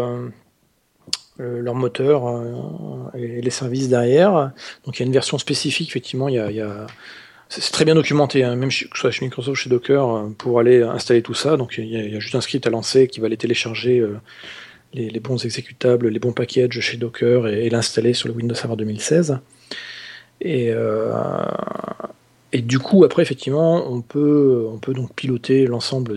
leur moteur et les services derrière. Donc il y a une version spécifique, effectivement, c'est très bien documenté, même que ce soit chez Microsoft, chez Docker, pour aller installer tout ça. Donc il y a juste un script à lancer qui va aller télécharger les bons exécutables, les bons packages chez Docker et l'installer sur le Windows Server 2016. Et du coup, après, effectivement, on peut donc piloter l'ensemble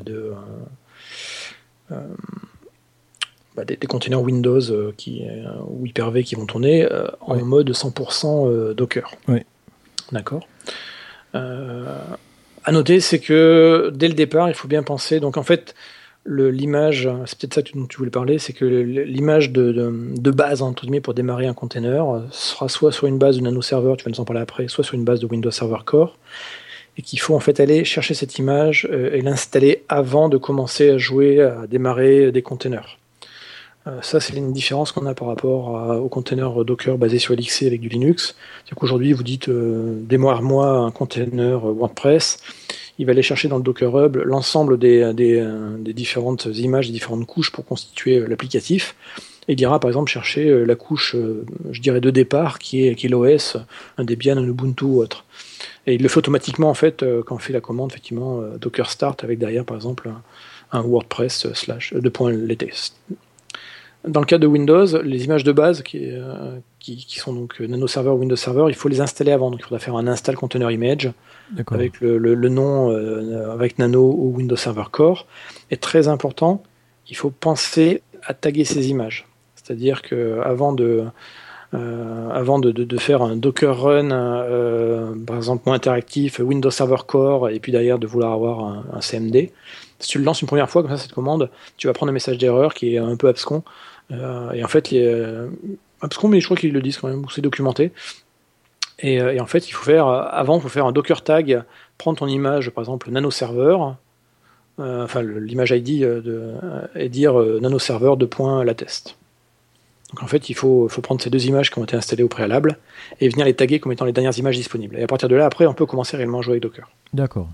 des containers Windows ou Hyper-V qui vont tourner en mode 100% Docker. Oui. D'accord. À noter, c'est que dès le départ, il faut bien penser. Donc en fait, l'image, c'est peut-être ça dont tu voulais parler, c'est que l'image de base entre guillemets pour démarrer un container sera soit sur une base de nano-serveur, tu vas nous en parler après, soit sur une base de Windows Server Core, et qu'il faut en fait aller chercher cette image et l'installer avant de commencer à jouer, à démarrer des containers. Ça, c'est une différence qu'on a par rapport aux containers Docker basés sur LXC avec du Linux. C'est-à-dire qu'aujourd'hui, vous dites démarre-moi un container WordPress. Il va aller chercher dans le Docker Hub l'ensemble des différentes images, des différentes couches pour constituer l'applicatif. Et il ira par exemple chercher la couche, je dirais, de départ, qui est l'OS, un Debian, un Ubuntu ou autre. Et il le fait automatiquement en fait quand on fait la commande effectivement Docker Start avec derrière par exemple un WordPress /2.latest. Dans le cas de Windows, les images de base qui sont donc Nano Server ou Windows Server, il faut les installer avant. Donc il faudra faire un install container image avec le nom avec Nano ou Windows Server Core. Et très important, il faut penser à taguer ces images. C'est-à-dire qu'avant de faire un Docker Run, par exemple, moins interactif, Windows Server Core, et puis derrière de vouloir avoir un CMD, si tu le lances une première fois, comme ça, cette commande, tu vas prendre un message d'erreur qui est un peu abscon. Et en fait, abscon, mais je crois qu'ils le disent quand même, ou c'est documenté. Et en fait, il faut faire un Docker tag, prendre ton image, par exemple, nano server, l'image ID, et dire nano server /latest. Donc en fait, il faut prendre ces deux images qui ont été installées au préalable et venir les taguer comme étant les dernières images disponibles. Et à partir de là, après, on peut commencer réellement à jouer avec Docker. D'accord.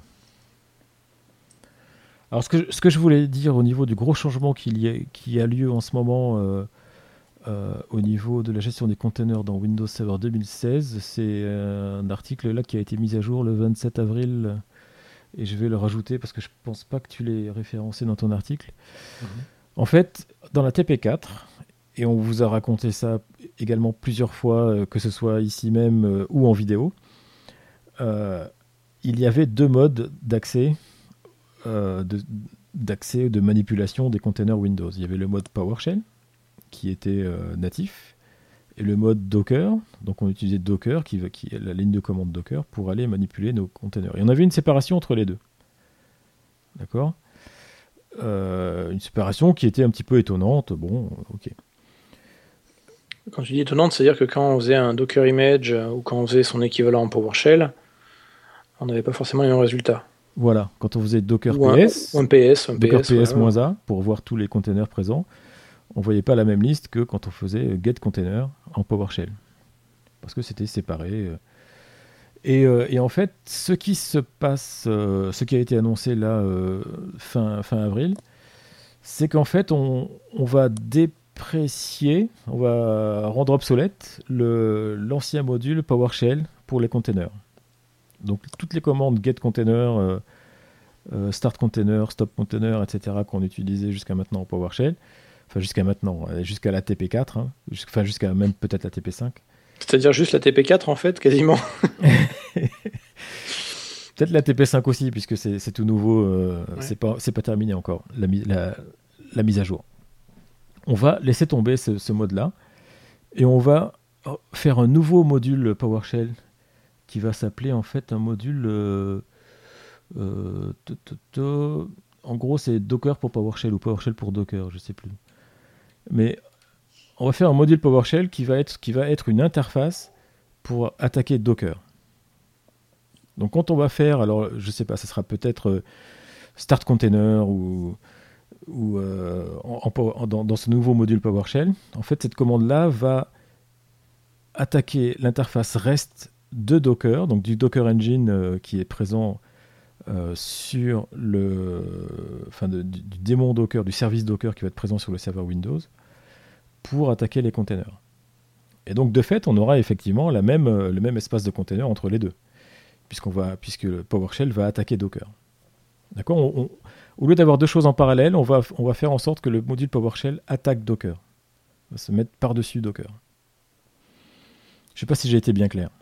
Alors, ce que je voulais dire au niveau du gros changement qui a lieu en ce moment au niveau de la gestion des containers dans Windows Server 2016, c'est un article là qui a été mis à jour le 27 avril, et je vais le rajouter parce que je ne pense pas que tu l'aies référencé dans ton article. En fait, dans la TP4, et on vous a raconté ça également plusieurs fois, que ce soit ici même ou en vidéo, il y avait deux modes d'accès de manipulation des containers Windows. Il y avait le mode PowerShell qui était natif et le mode Docker. Donc on utilisait Docker qui est la ligne de commande Docker pour aller manipuler nos containers. Et on avait une séparation entre les deux. D'accord ? Une séparation qui était un petit peu étonnante. Bon, ok. Quand tu dis étonnante, c'est-à-dire que quand on faisait un Docker image ou quand on faisait son équivalent en PowerShell, on n'avait pas forcément les mêmes résultats. Voilà, quand on faisait Docker PS, un PS, Docker PS - A pour voir tous les containers présents, on ne voyait pas la même liste que quand on faisait get container en PowerShell. Parce que c'était séparé. Et en fait, ce qui se passe, ce qui a été annoncé là fin avril, c'est qu'en fait, on va déprécier, on va rendre obsolète l'ancien module PowerShell pour les containers. Donc toutes les commandes get container, start container, stop container, etc. qu'on utilisait jusqu'à maintenant en PowerShell, enfin jusqu'à maintenant, jusqu'à la TP4, hein, jusqu'à même peut-être la TP5. C'est-à-dire juste la TP4 en fait, quasiment. Peut-être la TP5 aussi, puisque c'est tout nouveau, c'est pas terminé encore, la mise à jour. On va laisser tomber ce mode-là, et on va faire un nouveau module PowerShell qui va s'appeler en fait un module en gros c'est Docker pour PowerShell ou PowerShell pour Docker, je sais plus. Mais on va faire un module PowerShell qui va être une interface pour attaquer Docker. Donc quand on va faire, alors je sais pas, ça sera peut-être start container ou dans ce nouveau module PowerShell, en fait cette commande-là va attaquer l'interface REST de Docker, donc du Docker Engine qui est présent sur du démon Docker, du service Docker qui va être présent sur le serveur Windows pour attaquer les containers. Et donc de fait, on aura effectivement le même espace de container entre les deux, puisque le PowerShell va attaquer Docker. D'accord ? Au lieu d'avoir deux choses en parallèle, on va faire en sorte que le module PowerShell attaque Docker. On va se mettre par-dessus Docker. Je ne sais pas si j'ai été bien clair.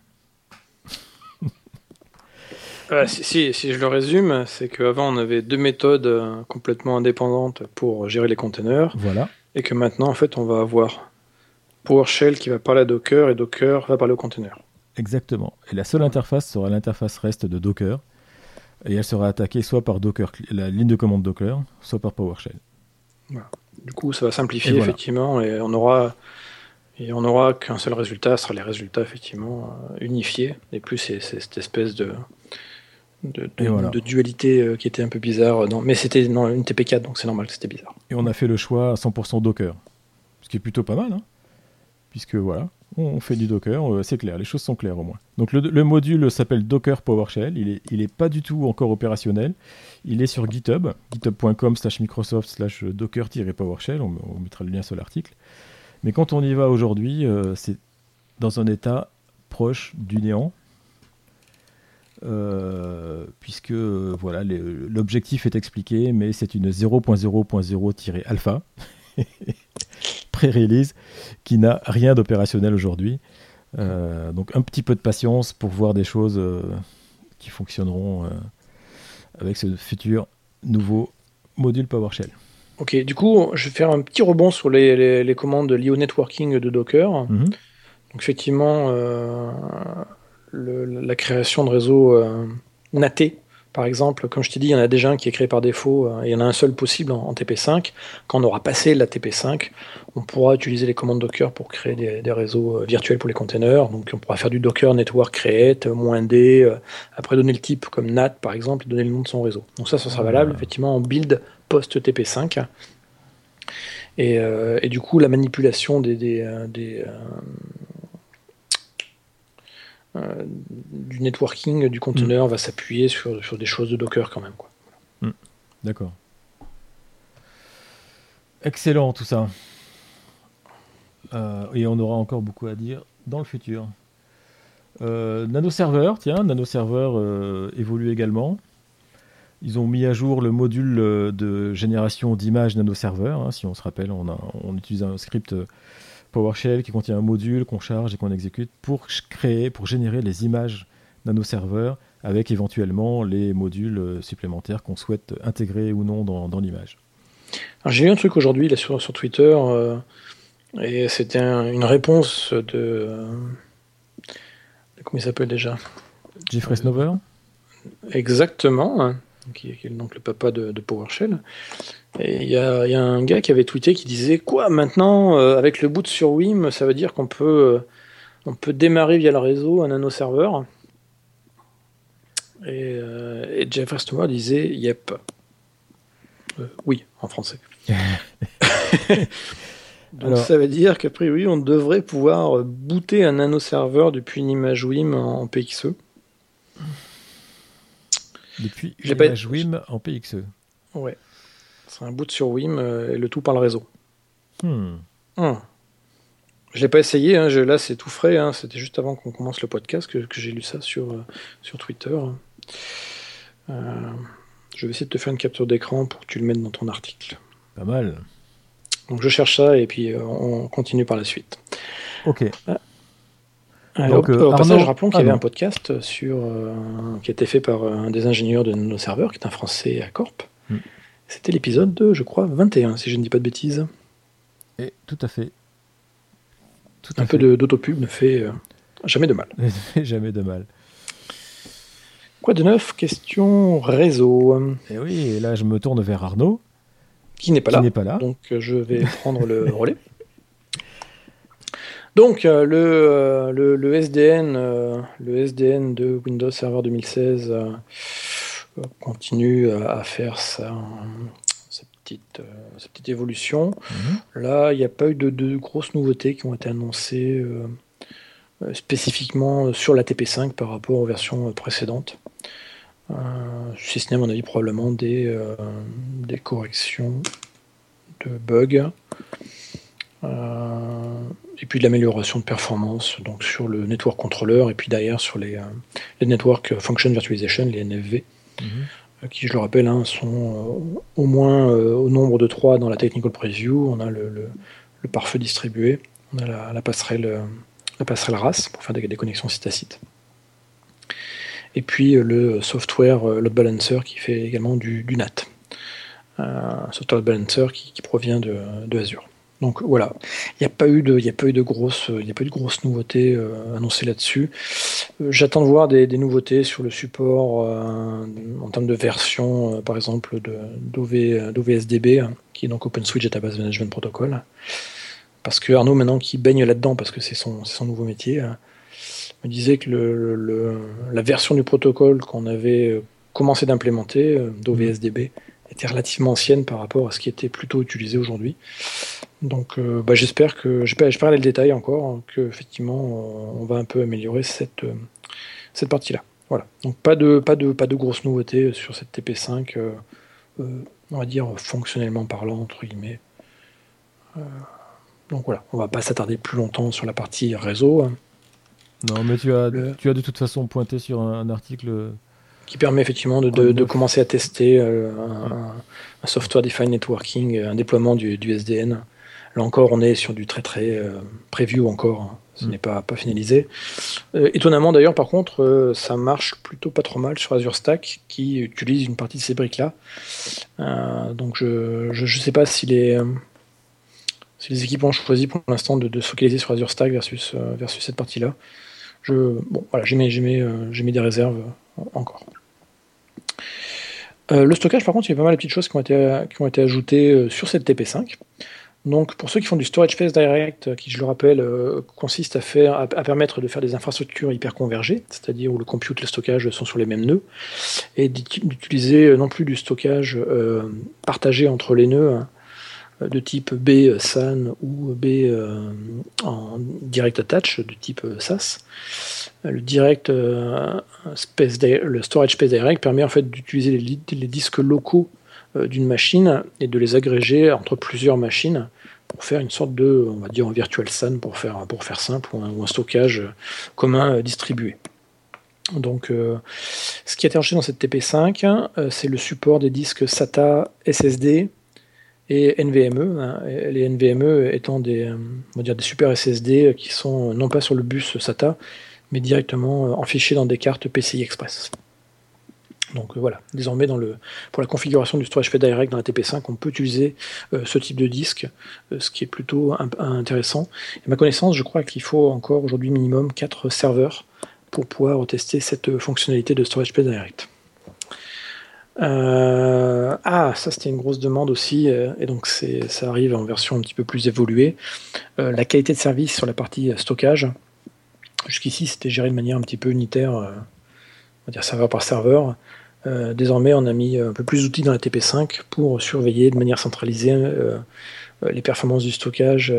Si je le résume, c'est qu'avant on avait deux méthodes complètement indépendantes pour gérer les containers. Voilà. Et que maintenant en fait on va avoir PowerShell qui va parler à Docker et Docker va parler au container. Exactement. Et la seule interface sera l'interface REST de Docker Et elle sera attaquée soit par Docker, la ligne de commande Docker, soit par PowerShell. Voilà. Du coup, ça va simplifier, effectivement, et on aura qu'un seul résultat, ce sera les résultats, effectivement, unifiés, et plus cette espèce de dualité qui était un peu bizarre. Mais c'était une TP4, donc c'est normal que c'était bizarre. Et on a fait le choix à 100% Docker, ce qui est plutôt pas mal, hein, puisque voilà, on fait du Docker, c'est clair, les choses sont claires au moins. Donc le module s'appelle Docker PowerShell, il est pas du tout encore opérationnel, il est sur GitHub, github.com/microsoft/docker-PowerShell, on mettra le lien sur l'article. Mais quand on y va aujourd'hui, c'est dans un état proche du néant, puisque voilà, l'objectif est expliqué, mais c'est une 0.0.0-alpha pré-release qui n'a rien d'opérationnel aujourd'hui. Donc un petit peu de patience pour voir des choses qui fonctionneront avec ce futur nouveau module PowerShell. Ok, du coup, je vais faire un petit rebond sur les commandes liées au networking de Docker. Mm-hmm. Donc effectivement, la création de réseaux NAT, par exemple, comme je t'ai dit, il y en a déjà un qui est créé par défaut, et il y en a un seul possible en TP5. Quand on aura passé la TP5, on pourra utiliser les commandes Docker pour créer des réseaux virtuels pour les containers. Donc on pourra faire du Docker Network Create, -d, après donner le type comme NAT par exemple, et donner le nom de son réseau. Donc ça sera valable effectivement en build post-TP5. Et du coup, la manipulation du networking du conteneur va s'appuyer sur des choses de Docker quand même, quoi. D'accord. Excellent tout ça. Et on aura encore beaucoup à dire dans le futur. NanoServer, évolue également. Ils ont mis à jour le module de génération d'images NanoServer. Hein, si on se rappelle, on utilise un script PowerShell qui contient un module qu'on charge et qu'on exécute pour générer les images NanoServer avec éventuellement les modules supplémentaires qu'on souhaite intégrer ou non dans l'image. Alors, j'ai eu un truc aujourd'hui là, sur Twitter et c'était une réponse de comment il s'appelle déjà ? Jeffrey Snover ? Exactement, qui est donc le papa de PowerShell. Et il y a un gars qui avait tweeté qui disait quoi maintenant avec le boot sur Vim, ça veut dire qu'on peut démarrer via le réseau un nanoserver. Et Jeffrey Snover disait yep. Oui, en français. Donc alors, ça veut dire qu'a priori on devrait pouvoir booter un nanoserver depuis une image Vim en PXE. Depuis une image Vim en PXE. Ouais. C'est un boot sur Vim et le tout par le réseau. Je l'ai pas essayé, hein, là c'est tout frais, hein, c'était juste avant qu'on commence le podcast que j'ai lu ça sur Twitter. Je vais essayer de te faire une capture d'écran pour que tu le mettes dans ton article. Pas mal. Donc je cherche ça et puis on continue par la suite. Ok. Donc, au passage, rappelons qu'il y avait un podcast qui a été fait par un des ingénieurs de NanoServer, qui est un Français à Corp. C'était l'épisode de, je crois, 21, si je ne dis pas de bêtises. Et tout à fait. Un peu d'autopub ne fait jamais de mal. Ne fait jamais de mal. Quoi de neuf ? Question réseau. Et oui, et là je me tourne vers Arnaud. Qui n'est pas là. Donc je vais prendre le relais. Donc le SDN de Windows Server 2016 continue à faire sa petite évolution. Là, il n'y a pas eu de grosses nouveautés qui ont été annoncées spécifiquement sur la TP5 par rapport aux versions précédentes. Si ce n'est, à mon avis, probablement des corrections de bugs. Et puis de l'amélioration de performance donc sur le network controller et puis derrière sur les network function virtualization, les NFV, qui, je le rappelle, sont au moins au nombre de 3 dans la technical preview. On a le pare-feu distribué, on a la passerelle RAS pour faire des connexions site à site. Et puis le software load balancer qui fait également du NAT. Software load balancer qui provient de Azure. Donc voilà, il n'y a pas eu de grosses nouveautés annoncées là-dessus. J'attends de voir des nouveautés sur le support en termes de version, par exemple d'OVSDB, hein, qui est donc OpenSwitch Database Management Protocol. Parce que Arnaud, maintenant, qui baigne là-dedans, parce que c'est son nouveau métier, me disait que la version du protocole qu'on avait commencé d'implémenter, d'OVSDB, était relativement ancienne par rapport à ce qui était plutôt utilisé aujourd'hui. Donc j'espère aller le détail encore, hein, que effectivement on va un peu améliorer cette partie-là. Voilà. Donc pas de grosses nouveautés sur cette TP5, on va dire fonctionnellement parlant entre guillemets. Donc voilà, on va pas s'attarder plus longtemps sur la partie réseau. Hein. Non, mais tu as de toute façon pointé sur un article qui permet effectivement de commencer à tester un software defined networking, un déploiement du SDN. Là encore, on est sur du très preview encore, hein. Ce n'est pas finalisé. Étonnamment d'ailleurs, par contre, ça marche plutôt pas trop mal sur Azure Stack, qui utilise une partie de ces briques-là. Donc je sais pas si les équipes ont choisi pour l'instant de se focaliser sur Azure Stack versus cette partie-là. J'ai mis des réserves encore. Le stockage, par contre, il y a pas mal de petites choses qui ont été ajoutées sur cette TP5. Donc, pour ceux qui font du Storage Space Direct, qui, je le rappelle, consiste à permettre de faire des infrastructures hyper convergées, c'est-à-dire où le compute et le stockage sont sur les mêmes nœuds, et d'utiliser non plus du stockage partagé entre les nœuds, hein, de type B SAN ou B en Direct Attach, de type SAS. Le Storage Space Direct permet en fait d'utiliser les disques locaux d'une machine et de les agréger entre plusieurs machines pour faire une sorte de, on va dire, en virtual SAN pour faire simple, ou un stockage commun distribué. Donc, ce qui a été rajouté dans cette TP5, c'est le support des disques SATA, SSD et NVMe, hein, les NVMe étant des super SSD qui sont non pas sur le bus SATA, mais directement enfichés dans des cartes PCI Express. Donc voilà, désormais pour la configuration du Storage Space Direct dans la TP5, on peut utiliser ce type de disque, ce qui est plutôt intéressant. Et à ma connaissance, je crois qu'il faut encore aujourd'hui minimum 4 serveurs pour pouvoir tester cette fonctionnalité de Storage Space Direct. Ça c'était une grosse demande aussi, et donc ça arrive en version un petit peu plus évoluée. La qualité de service sur la partie stockage, jusqu'ici c'était géré de manière un petit peu unitaire, on va dire serveur par serveur. Désormais on a mis un peu plus d'outils dans la TP5 pour surveiller de manière centralisée les performances du stockage,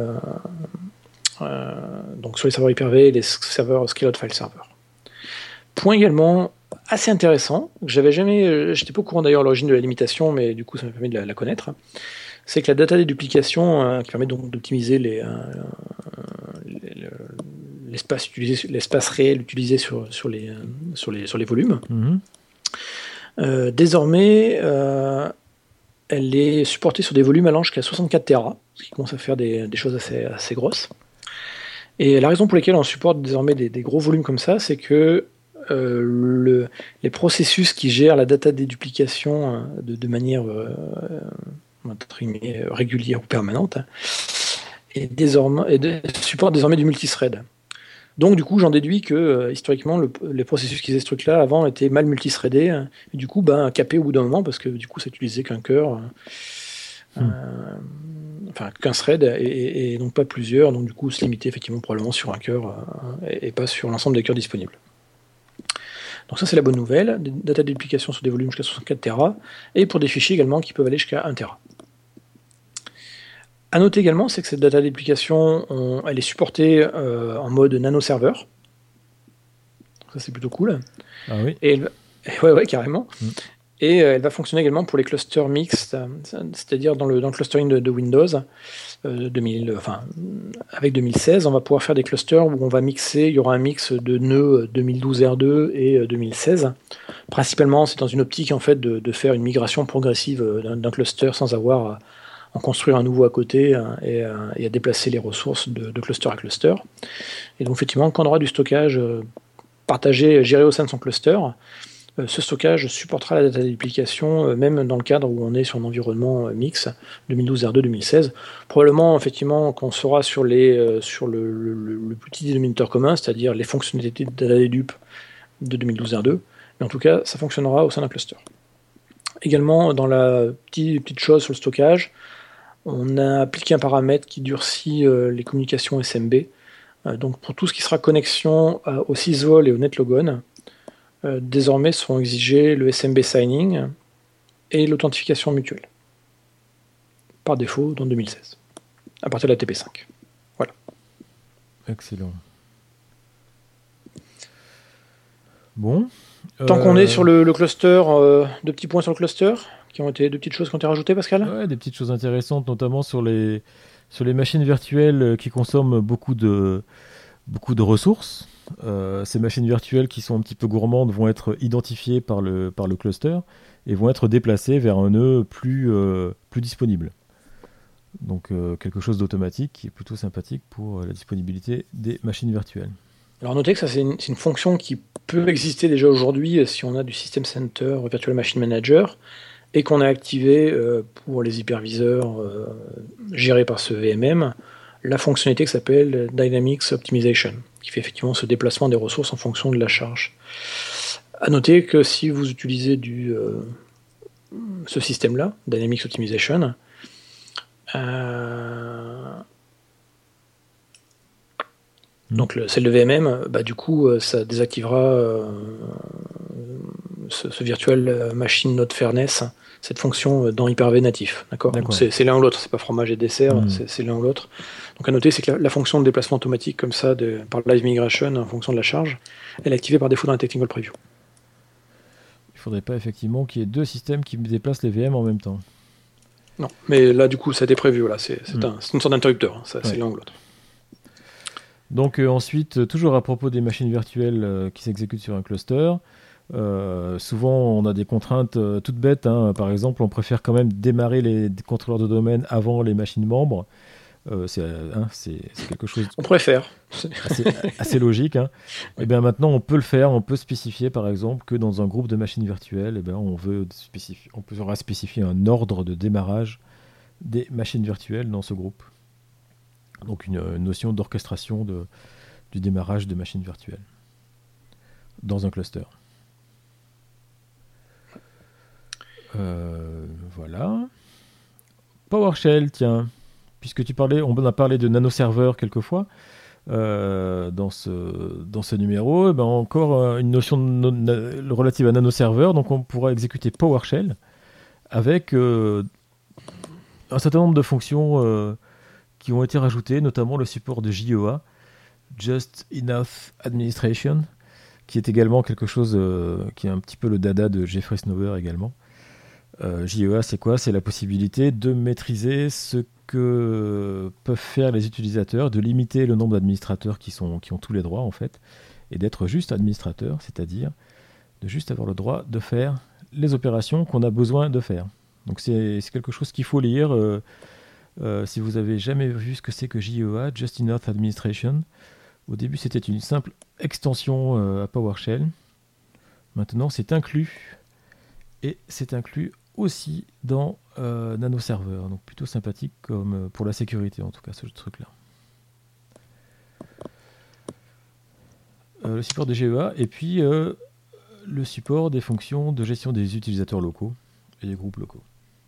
donc sur les serveurs Hyper-V et les serveurs Scaled File Server. Point également assez intéressant, j'étais pas au courant d'ailleurs à l'origine de la limitation, mais du coup ça m'a permis de la connaître, c'est que la data déduplication, qui permet donc d'optimiser l'espace réel utilisé sur les volumes, désormais elle est supportée sur des volumes allant jusqu'à 64 Tera, ce qui commence à faire des choses assez grosses. Et la raison pour laquelle on supporte désormais des gros volumes comme ça, c'est que les processus qui gèrent la data déduplication de manière régulière ou permanente supportent désormais du multithread. Donc du coup j'en déduis que historiquement les processus qui faisaient ce truc là avant étaient mal multithreadés, et du coup capés au bout d'un moment, parce que du coup ça utilisait qu'un cœur, qu'un thread, et donc pas plusieurs, donc du coup se limiter effectivement probablement sur un cœur et pas sur l'ensemble des cœurs disponibles. Donc ça c'est la bonne nouvelle, des data déduplication sur des volumes jusqu'à 64 Tera, et pour des fichiers également qui peuvent aller jusqu'à 1 Tera. A noter également, c'est que cette data déduplication, elle est supportée en mode nano-serveur. Ça c'est plutôt cool. Ah oui. Ouais, carrément. Et elle va fonctionner également pour les clusters mixtes, c'est-à-dire dans le clustering de Windows. Avec 2016, on va pouvoir faire des clusters où on va mixer, il y aura un mix de nœuds 2012 R2 et 2016. Principalement, c'est dans une optique en fait de faire une migration progressive d'un cluster sans avoir à en construire un nouveau à côté, et à déplacer les ressources de cluster à cluster. Et donc effectivement, quand on aura du stockage partagé, géré au sein de son cluster, ce stockage supportera la data déduplication, même dans le cadre où on est sur un environnement mix 2012 R2 2016. Probablement, effectivement, qu'on sera sur le petit dénominateur commun, c'est-à-dire les fonctionnalités de data dédup de 2012 R2, mais en tout cas, ça fonctionnera au sein d'un cluster. Également, dans la petite chose sur le stockage, on a appliqué un paramètre qui durcit les communications SMB. Donc pour tout ce qui sera connexion au sysvol et au netlogon, désormais seront exigés le SMB signing et l'authentification mutuelle. Par défaut dans 2016, à partir de la TP5. Voilà. Excellent. Bon. Tant qu'on est sur le cluster, deux petits points sur le cluster, deux petites choses qui ont été rajoutées, Pascal ? Ouais, des petites choses intéressantes, notamment sur les machines virtuelles qui consomment beaucoup de ressources. Ces machines virtuelles qui sont un petit peu gourmandes vont être identifiées par le cluster et vont être déplacées vers un nœud plus disponible. Donc quelque chose d'automatique qui est plutôt sympathique pour la disponibilité des machines virtuelles. Alors notez que ça c'est une fonction qui peut exister déjà aujourd'hui si on a du System Center Virtual Machine Manager et qu'on a activé pour les hyperviseurs gérés par ce VMM la fonctionnalité qui s'appelle Dynamics Optimization, qui fait effectivement ce déplacement des ressources en fonction de la charge. À noter que si vous utilisez ce système-là, Dynamics Optimization, donc celle de VMM, du coup ça désactivera ce virtual machine node fairness, cette fonction dans Hyper-V natif. D'accord. Donc c'est l'un ou l'autre, c'est pas fromage et dessert, c'est l'un ou l'autre. Donc à noter, c'est que la fonction de déplacement automatique comme ça par live migration en fonction de la charge, elle est activée par défaut dans la technical preview. Il faudrait pas effectivement qu'il y ait deux systèmes qui déplacent les VM en même temps. Non, mais là du coup ça a été prévu, voilà. C'est une sorte d'interrupteur, hein. C'est l'un ou l'autre. Donc ensuite, toujours à propos des machines virtuelles qui s'exécutent sur un cluster, souvent on a des contraintes toutes bêtes, hein. Par exemple, on préfère quand même démarrer les contrôleurs de domaine avant les machines membres. C'est quelque chose. On préfère. assez logique. Hein. Et bien maintenant, on peut le faire. On peut spécifier, par exemple, que dans un groupe de machines virtuelles, on pourra spécifier un ordre de démarrage des machines virtuelles dans ce groupe. Donc une notion d'orchestration du démarrage de machines virtuelles dans un cluster. Voilà. PowerShell, tiens. Puisque on a parlé de nanoserveurs quelquefois dans ce numéro, encore une notion relative à nanoserveurs. Donc on pourra exécuter PowerShell avec un certain nombre de fonctions qui ont été rajoutées, notamment le support de JEA, Just Enough Administration, qui est également quelque chose qui est un petit peu le dada de Jeffrey Snower également. JEA, c'est quoi ? C'est la possibilité de maîtriser ce que peuvent faire les utilisateurs, de limiter le nombre d'administrateurs qui ont tous les droits en fait, et d'être juste administrateur, c'est-à-dire de juste avoir le droit de faire les opérations qu'on a besoin de faire. Donc c'est quelque chose qu'il faut lire. Si vous avez jamais vu ce que c'est que JEA, Just Enough Administration, au début c'était une simple extension à PowerShell. Maintenant c'est inclus, et c'est inclus aussi dans nanoserveur, donc plutôt sympathique comme pour la sécurité en tout cas ce truc là. Le support de GEA et puis le support des fonctions de gestion des utilisateurs locaux et des groupes locaux.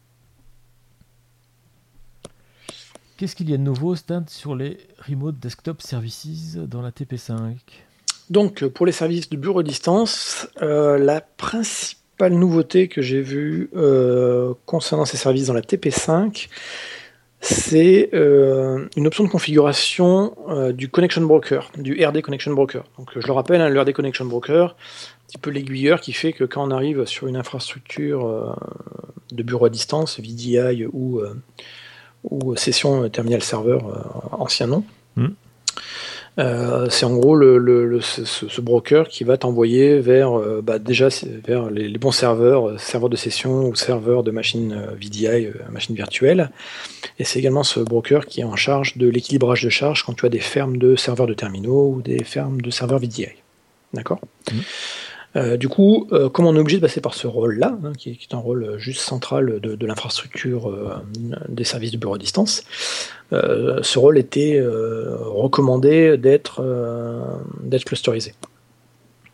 Qu'est-ce qu'il y a de nouveau, Stan, sur les Remote Desktop Services dans la TP5 ? Donc pour les services de bureau à distance, la principale nouveauté que j'ai vue concernant ces services dans la TP5, c'est une option de configuration du Connection Broker, du RD Connection Broker. Donc je le rappelle, le RD Connection Broker, un petit peu l'aiguilleur qui fait que quand on arrive sur une infrastructure de bureau à distance, VDI ou session terminal serveur, ancien nom, c'est en gros ce broker qui va t'envoyer vers les bons serveurs de session ou serveurs de machine VDI, machine virtuelle. Et c'est également ce broker qui est en charge de l'équilibrage de charge quand tu as des fermes de serveurs de terminaux ou des fermes de serveurs VDI. D'accord ? Du coup, comme on est obligé de passer par ce rôle-là, hein, qui est un rôle juste central de l'infrastructure des services de bureau à distance, ce rôle était recommandé d'être clusterisé. D'accord ?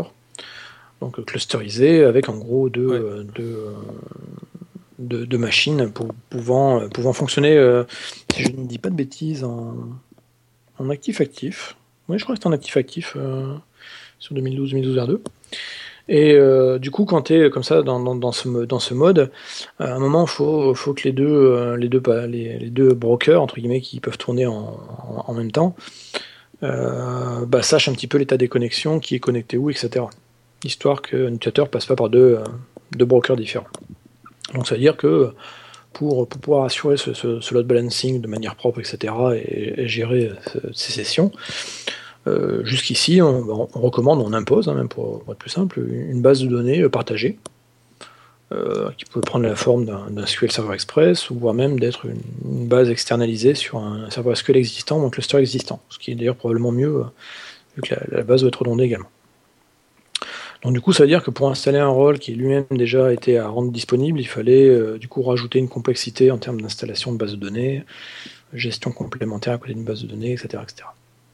Donc clusterisé avec en gros deux machines pouvant fonctionner, si je ne dis pas de bêtises, en actif-actif. Oui, je crois que c'est en actif-actif sur 2012 R2. Et du coup, quand tu es comme ça dans ce mode, à un moment, il faut que les deux brokers, entre guillemets, qui peuvent tourner en même temps, sachent un petit peu l'état des connexions, qui est connecté où, etc. Histoire qu'un utilisateur passe pas par deux brokers différents. Donc ça veut dire que pour pouvoir assurer ce load balancing de manière propre, etc., et gérer ces sessions, jusqu'ici, on recommande, on impose, hein, même pour être plus simple, une base de données partagée, qui peut prendre la forme d'un SQL Server Express, ou voire même d'être une base externalisée sur un serveur SQL existant ou un cluster existant, ce qui est d'ailleurs probablement mieux, vu que la base doit être redondée également. Donc du coup, ça veut dire que pour installer un rôle qui lui-même déjà était à rendre disponible, il fallait du coup rajouter une complexité en termes d'installation de base de données, gestion complémentaire à côté d'une base de données, etc., etc.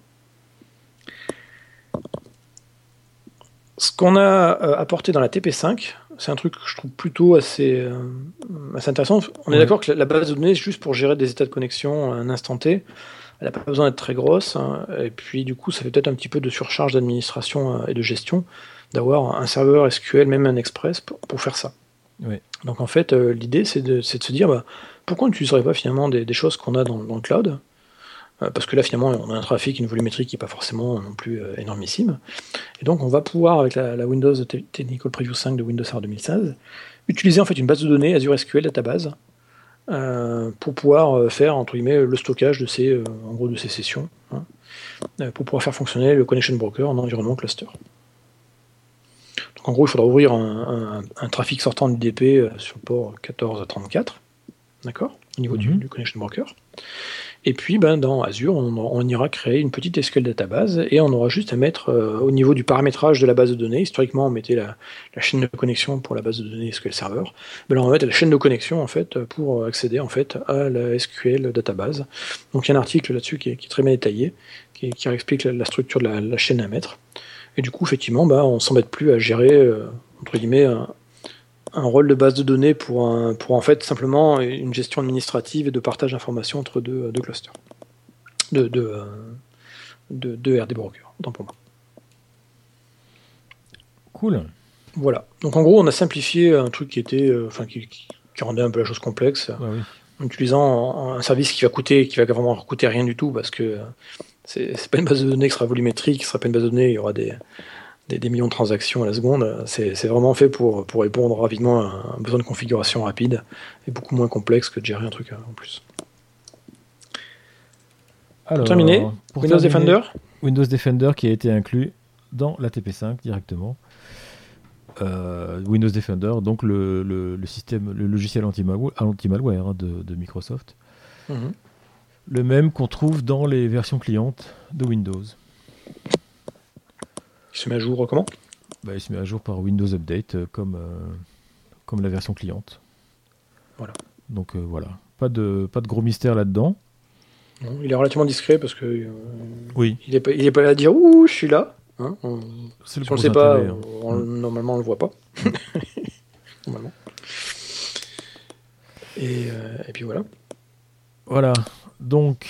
Ce qu'on a apporté dans la TP5, c'est un truc que je trouve plutôt assez intéressant. On est d'accord que la base de données, c'est juste pour gérer des états de connexion à un instant T. Elle n'a pas besoin d'être très grosse. Hein, et puis, du coup, ça fait peut-être un petit peu de surcharge d'administration et de gestion d'avoir un serveur SQL, même un Express, pour faire ça. Oui. Donc, en fait, l'idée, c'est de se dire pourquoi on n'utiliserait pas finalement des choses qu'on a dans le cloud, parce que là, finalement, on a un trafic, une volumétrie qui n'est pas forcément non plus énormissime. Et donc, on va pouvoir, avec la Windows Technical Preview 5 de Windows Server 2016, utiliser en fait une base de données Azure SQL Database pour pouvoir faire, entre guillemets, le stockage de ces sessions, hein, pour pouvoir faire fonctionner le Connection Broker en environnement cluster. Donc, en gros, il faudra ouvrir un trafic sortant d'IDP sur le port 14 à 34, d'accord, au niveau du Connection Broker. Et puis, dans Azure, on ira créer une petite SQL database et on aura juste à mettre au niveau du paramétrage de la base de données. Historiquement, on mettait la chaîne de connexion pour la base de données SQL Server. Là, on va mettre la chaîne de connexion en fait pour accéder en fait à la SQL database. Donc, il y a un article là-dessus qui est très bien détaillé, qui explique la structure de la chaîne à mettre. Et du coup, effectivement, on s'embête plus à gérer entre guillemets un rôle de base de données pour en fait simplement une gestion administrative et de partage d'informations entre deux clusters, deux RD brokers, autant pour moi. Cool. Voilà. Donc en gros, on a simplifié un truc qui était, qui rendait un peu la chose complexe, en utilisant un service qui va vraiment coûter rien du tout, parce que c'est pas une base de données qui sera volumétrique, qui sera pas une base de données, il y aura des millions de transactions à la seconde. C'est vraiment fait pour répondre rapidement à un besoin de configuration rapide et beaucoup moins complexe que de gérer un truc en plus. Alors, pour terminer, Defender. Windows Defender qui a été inclus dans la TP5 directement. Windows Defender, donc le système, le logiciel anti-malware de Microsoft. Le même qu'on trouve dans les versions clientes de Windows. Il se met à jour comment ? Il se met à jour par Windows Update comme la version cliente. Voilà. Donc voilà, pas de gros mystère là-dedans. Non, il est relativement discret parce que oui. il est pas là à dire ouh, je suis là. Hein, si on ne sait pas, normalement on le voit pas. Normalement. Et puis voilà. Voilà. Donc.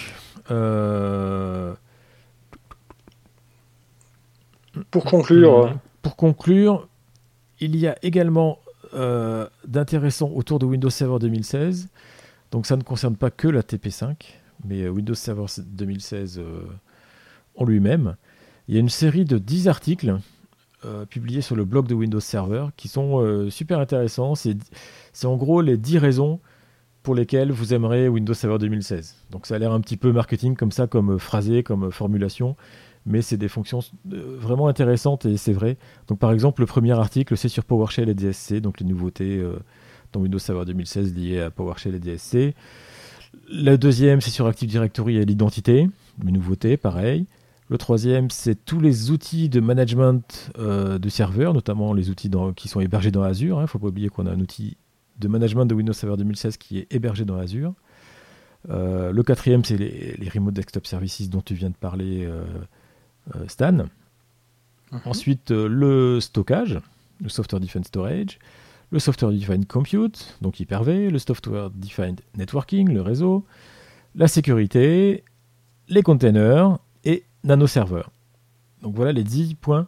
Pour conclure, il y a également d'intéressant autour de Windows Server 2016. Donc ça ne concerne pas que la TP5, mais Windows Server 2016 en lui-même. Il y a une série de 10 articles publiés sur le blog de Windows Server qui sont super intéressants. C'est en gros les 10 raisons pour lesquelles vous aimerez Windows Server 2016. Donc ça a l'air un petit peu marketing comme ça, comme phrasé, comme formulation. Mais c'est des fonctions vraiment intéressantes et c'est vrai. Donc par exemple, le premier article, c'est sur PowerShell et DSC, donc les nouveautés dans Windows Server 2016 liées à PowerShell et DSC. Le deuxième, c'est sur Active Directory et l'identité, les nouveautés, pareil. Le troisième, c'est tous les outils de management de serveurs, notamment les outils qui sont hébergés dans Azure. Il ne faut pas oublier qu'on a un outil de management de Windows Server 2016 qui est hébergé dans Azure. Le quatrième, c'est les Remote Desktop Services dont tu viens de parler, Stan. Ensuite, le stockage, le Software Defined Storage, le Software Defined Compute, donc Hyper-V, le Software Defined Networking, le réseau, la sécurité, les containers et Nano Server. Donc voilà les 10 points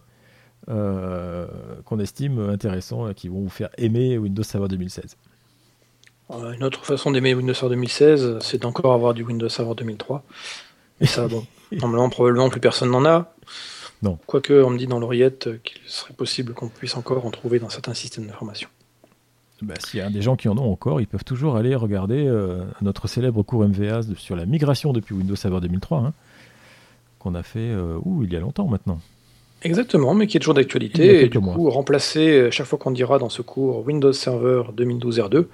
qu'on estime intéressants et qui vont vous faire aimer Windows Server 2016. Une autre façon d'aimer Windows Server 2016, c'est d'encore avoir du Windows Server 2003. Et ça, bon, normalement, probablement plus personne n'en a. Non. Quoique, on me dit dans l'oreillette qu'il serait possible qu'on puisse encore en trouver dans certains systèmes d'information. S'il y a des gens qui en ont encore, ils peuvent toujours aller regarder notre célèbre cours MVA sur la migration depuis Windows Server 2003, qu'on a fait il y a longtemps maintenant. Exactement, mais qui est toujours d'actualité. Et du coup, remplacer, chaque fois qu'on dira dans ce cours Windows Server 2012 R2,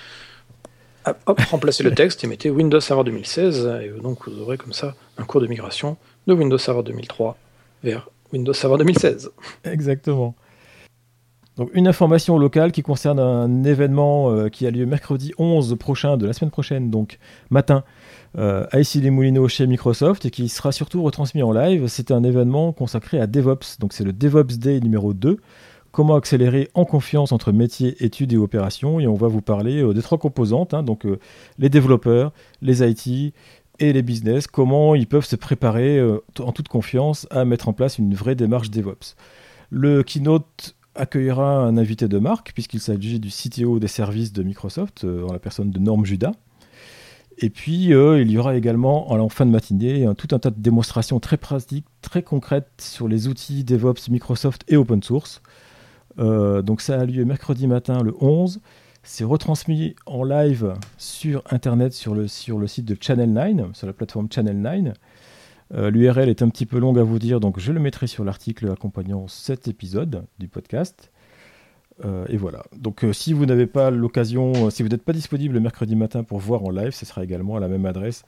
hop, remplacez le texte et mettez Windows Server 2016. Et donc, vous aurez comme ça un cours de migration de Windows Server 2003 vers Windows Server 2016. Exactement. Donc une information locale qui concerne un événement qui a lieu mercredi 11 prochain, de la semaine prochaine, donc matin, à Issy-les-Moulineaux chez Microsoft, et qui sera surtout retransmis en live. C'est un événement consacré à DevOps, donc c'est le DevOps Day numéro 2, comment accélérer en confiance entre métiers, études et opérations, et on va vous parler des 3 composantes, donc les développeurs, les IT et les business, comment ils peuvent se préparer en toute confiance à mettre en place une vraie démarche DevOps. Le keynote accueillera un invité de marque, puisqu'il s'agit du CTO des services de Microsoft, en la personne de Norm Judas. Et puis, il y aura également, en fin de matinée, tout un tas de démonstrations très pratiques, très concrètes sur les outils DevOps Microsoft et open source. Donc ça a lieu mercredi matin, le 11. C'est retransmis en live sur Internet, sur le site de Channel 9, sur la plateforme Channel 9. L'URL est un petit peu longue à vous dire, donc je le mettrai sur l'article accompagnant cet épisode du podcast. Et voilà. Donc si vous n'avez pas l'occasion, si vous n'êtes pas disponible le mercredi matin pour voir en live, ce sera également à la même adresse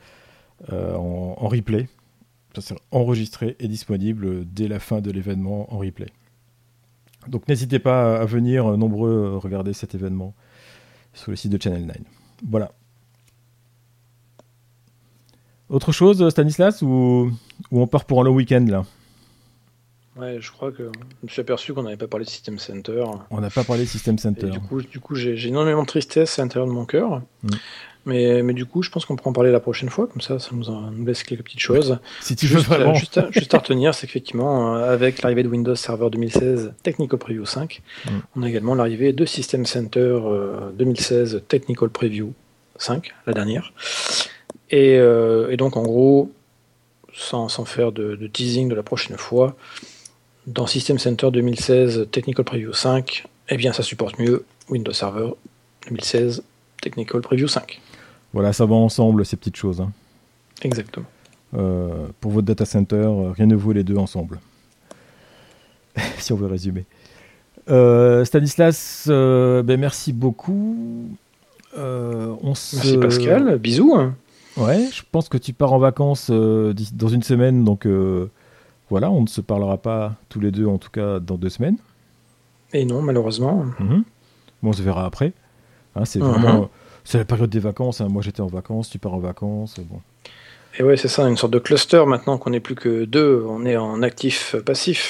en replay. Ça sera enregistré et disponible dès la fin de l'événement en replay. Donc n'hésitez pas à venir nombreux regarder cet événement sur le site de Channel 9. Voilà. Autre chose, Stanislas, ou on part pour un long week-end là? Ouais, je crois que je me suis aperçu qu'on n'avait pas parlé de System Center. On n'a pas parlé de System Center. Et du coup j'ai énormément de tristesse à l'intérieur de mon cœur. Mais du coup, je pense qu'on pourra en parler la prochaine fois, comme ça nous laisse quelques petites choses. Si tu veux vraiment. Juste à retenir, c'est qu'effectivement, avec l'arrivée de Windows Server 2016 Technical Preview 5, on a également l'arrivée de System Center 2016 Technical Preview 5, la dernière. Et donc, en gros, sans faire de teasing de la prochaine fois, dans System Center 2016 Technical Preview 5, eh bien, ça supporte mieux Windows Server 2016 Technical Preview 5. Voilà, ça va ensemble, ces petites choses. Exactement. Pour votre data center, rien ne vaut les deux ensemble. Si on veut résumer. Stanislas, merci beaucoup. Merci Pascal, bisous. Ouais, je pense que tu pars en vacances dans une semaine, donc voilà, on ne se parlera pas tous les deux, en tout cas dans 2 semaines. Et non, malheureusement. Bon, on se verra après. C'est vraiment... C'est la période des vacances, moi j'étais en vacances, tu pars en vacances, bon. Et ouais, c'est ça, une sorte de cluster maintenant qu'on n'est plus que 2, on est en actif-passif.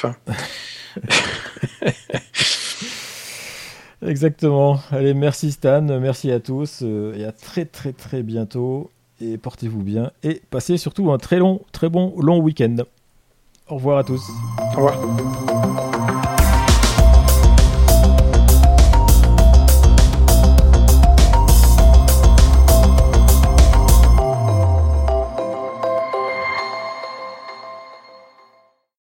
Exactement. Allez, merci Stan, merci à tous, et à très très très bientôt, et portez-vous bien, et passez surtout un très bon long week-end. Au revoir à tous. Au revoir.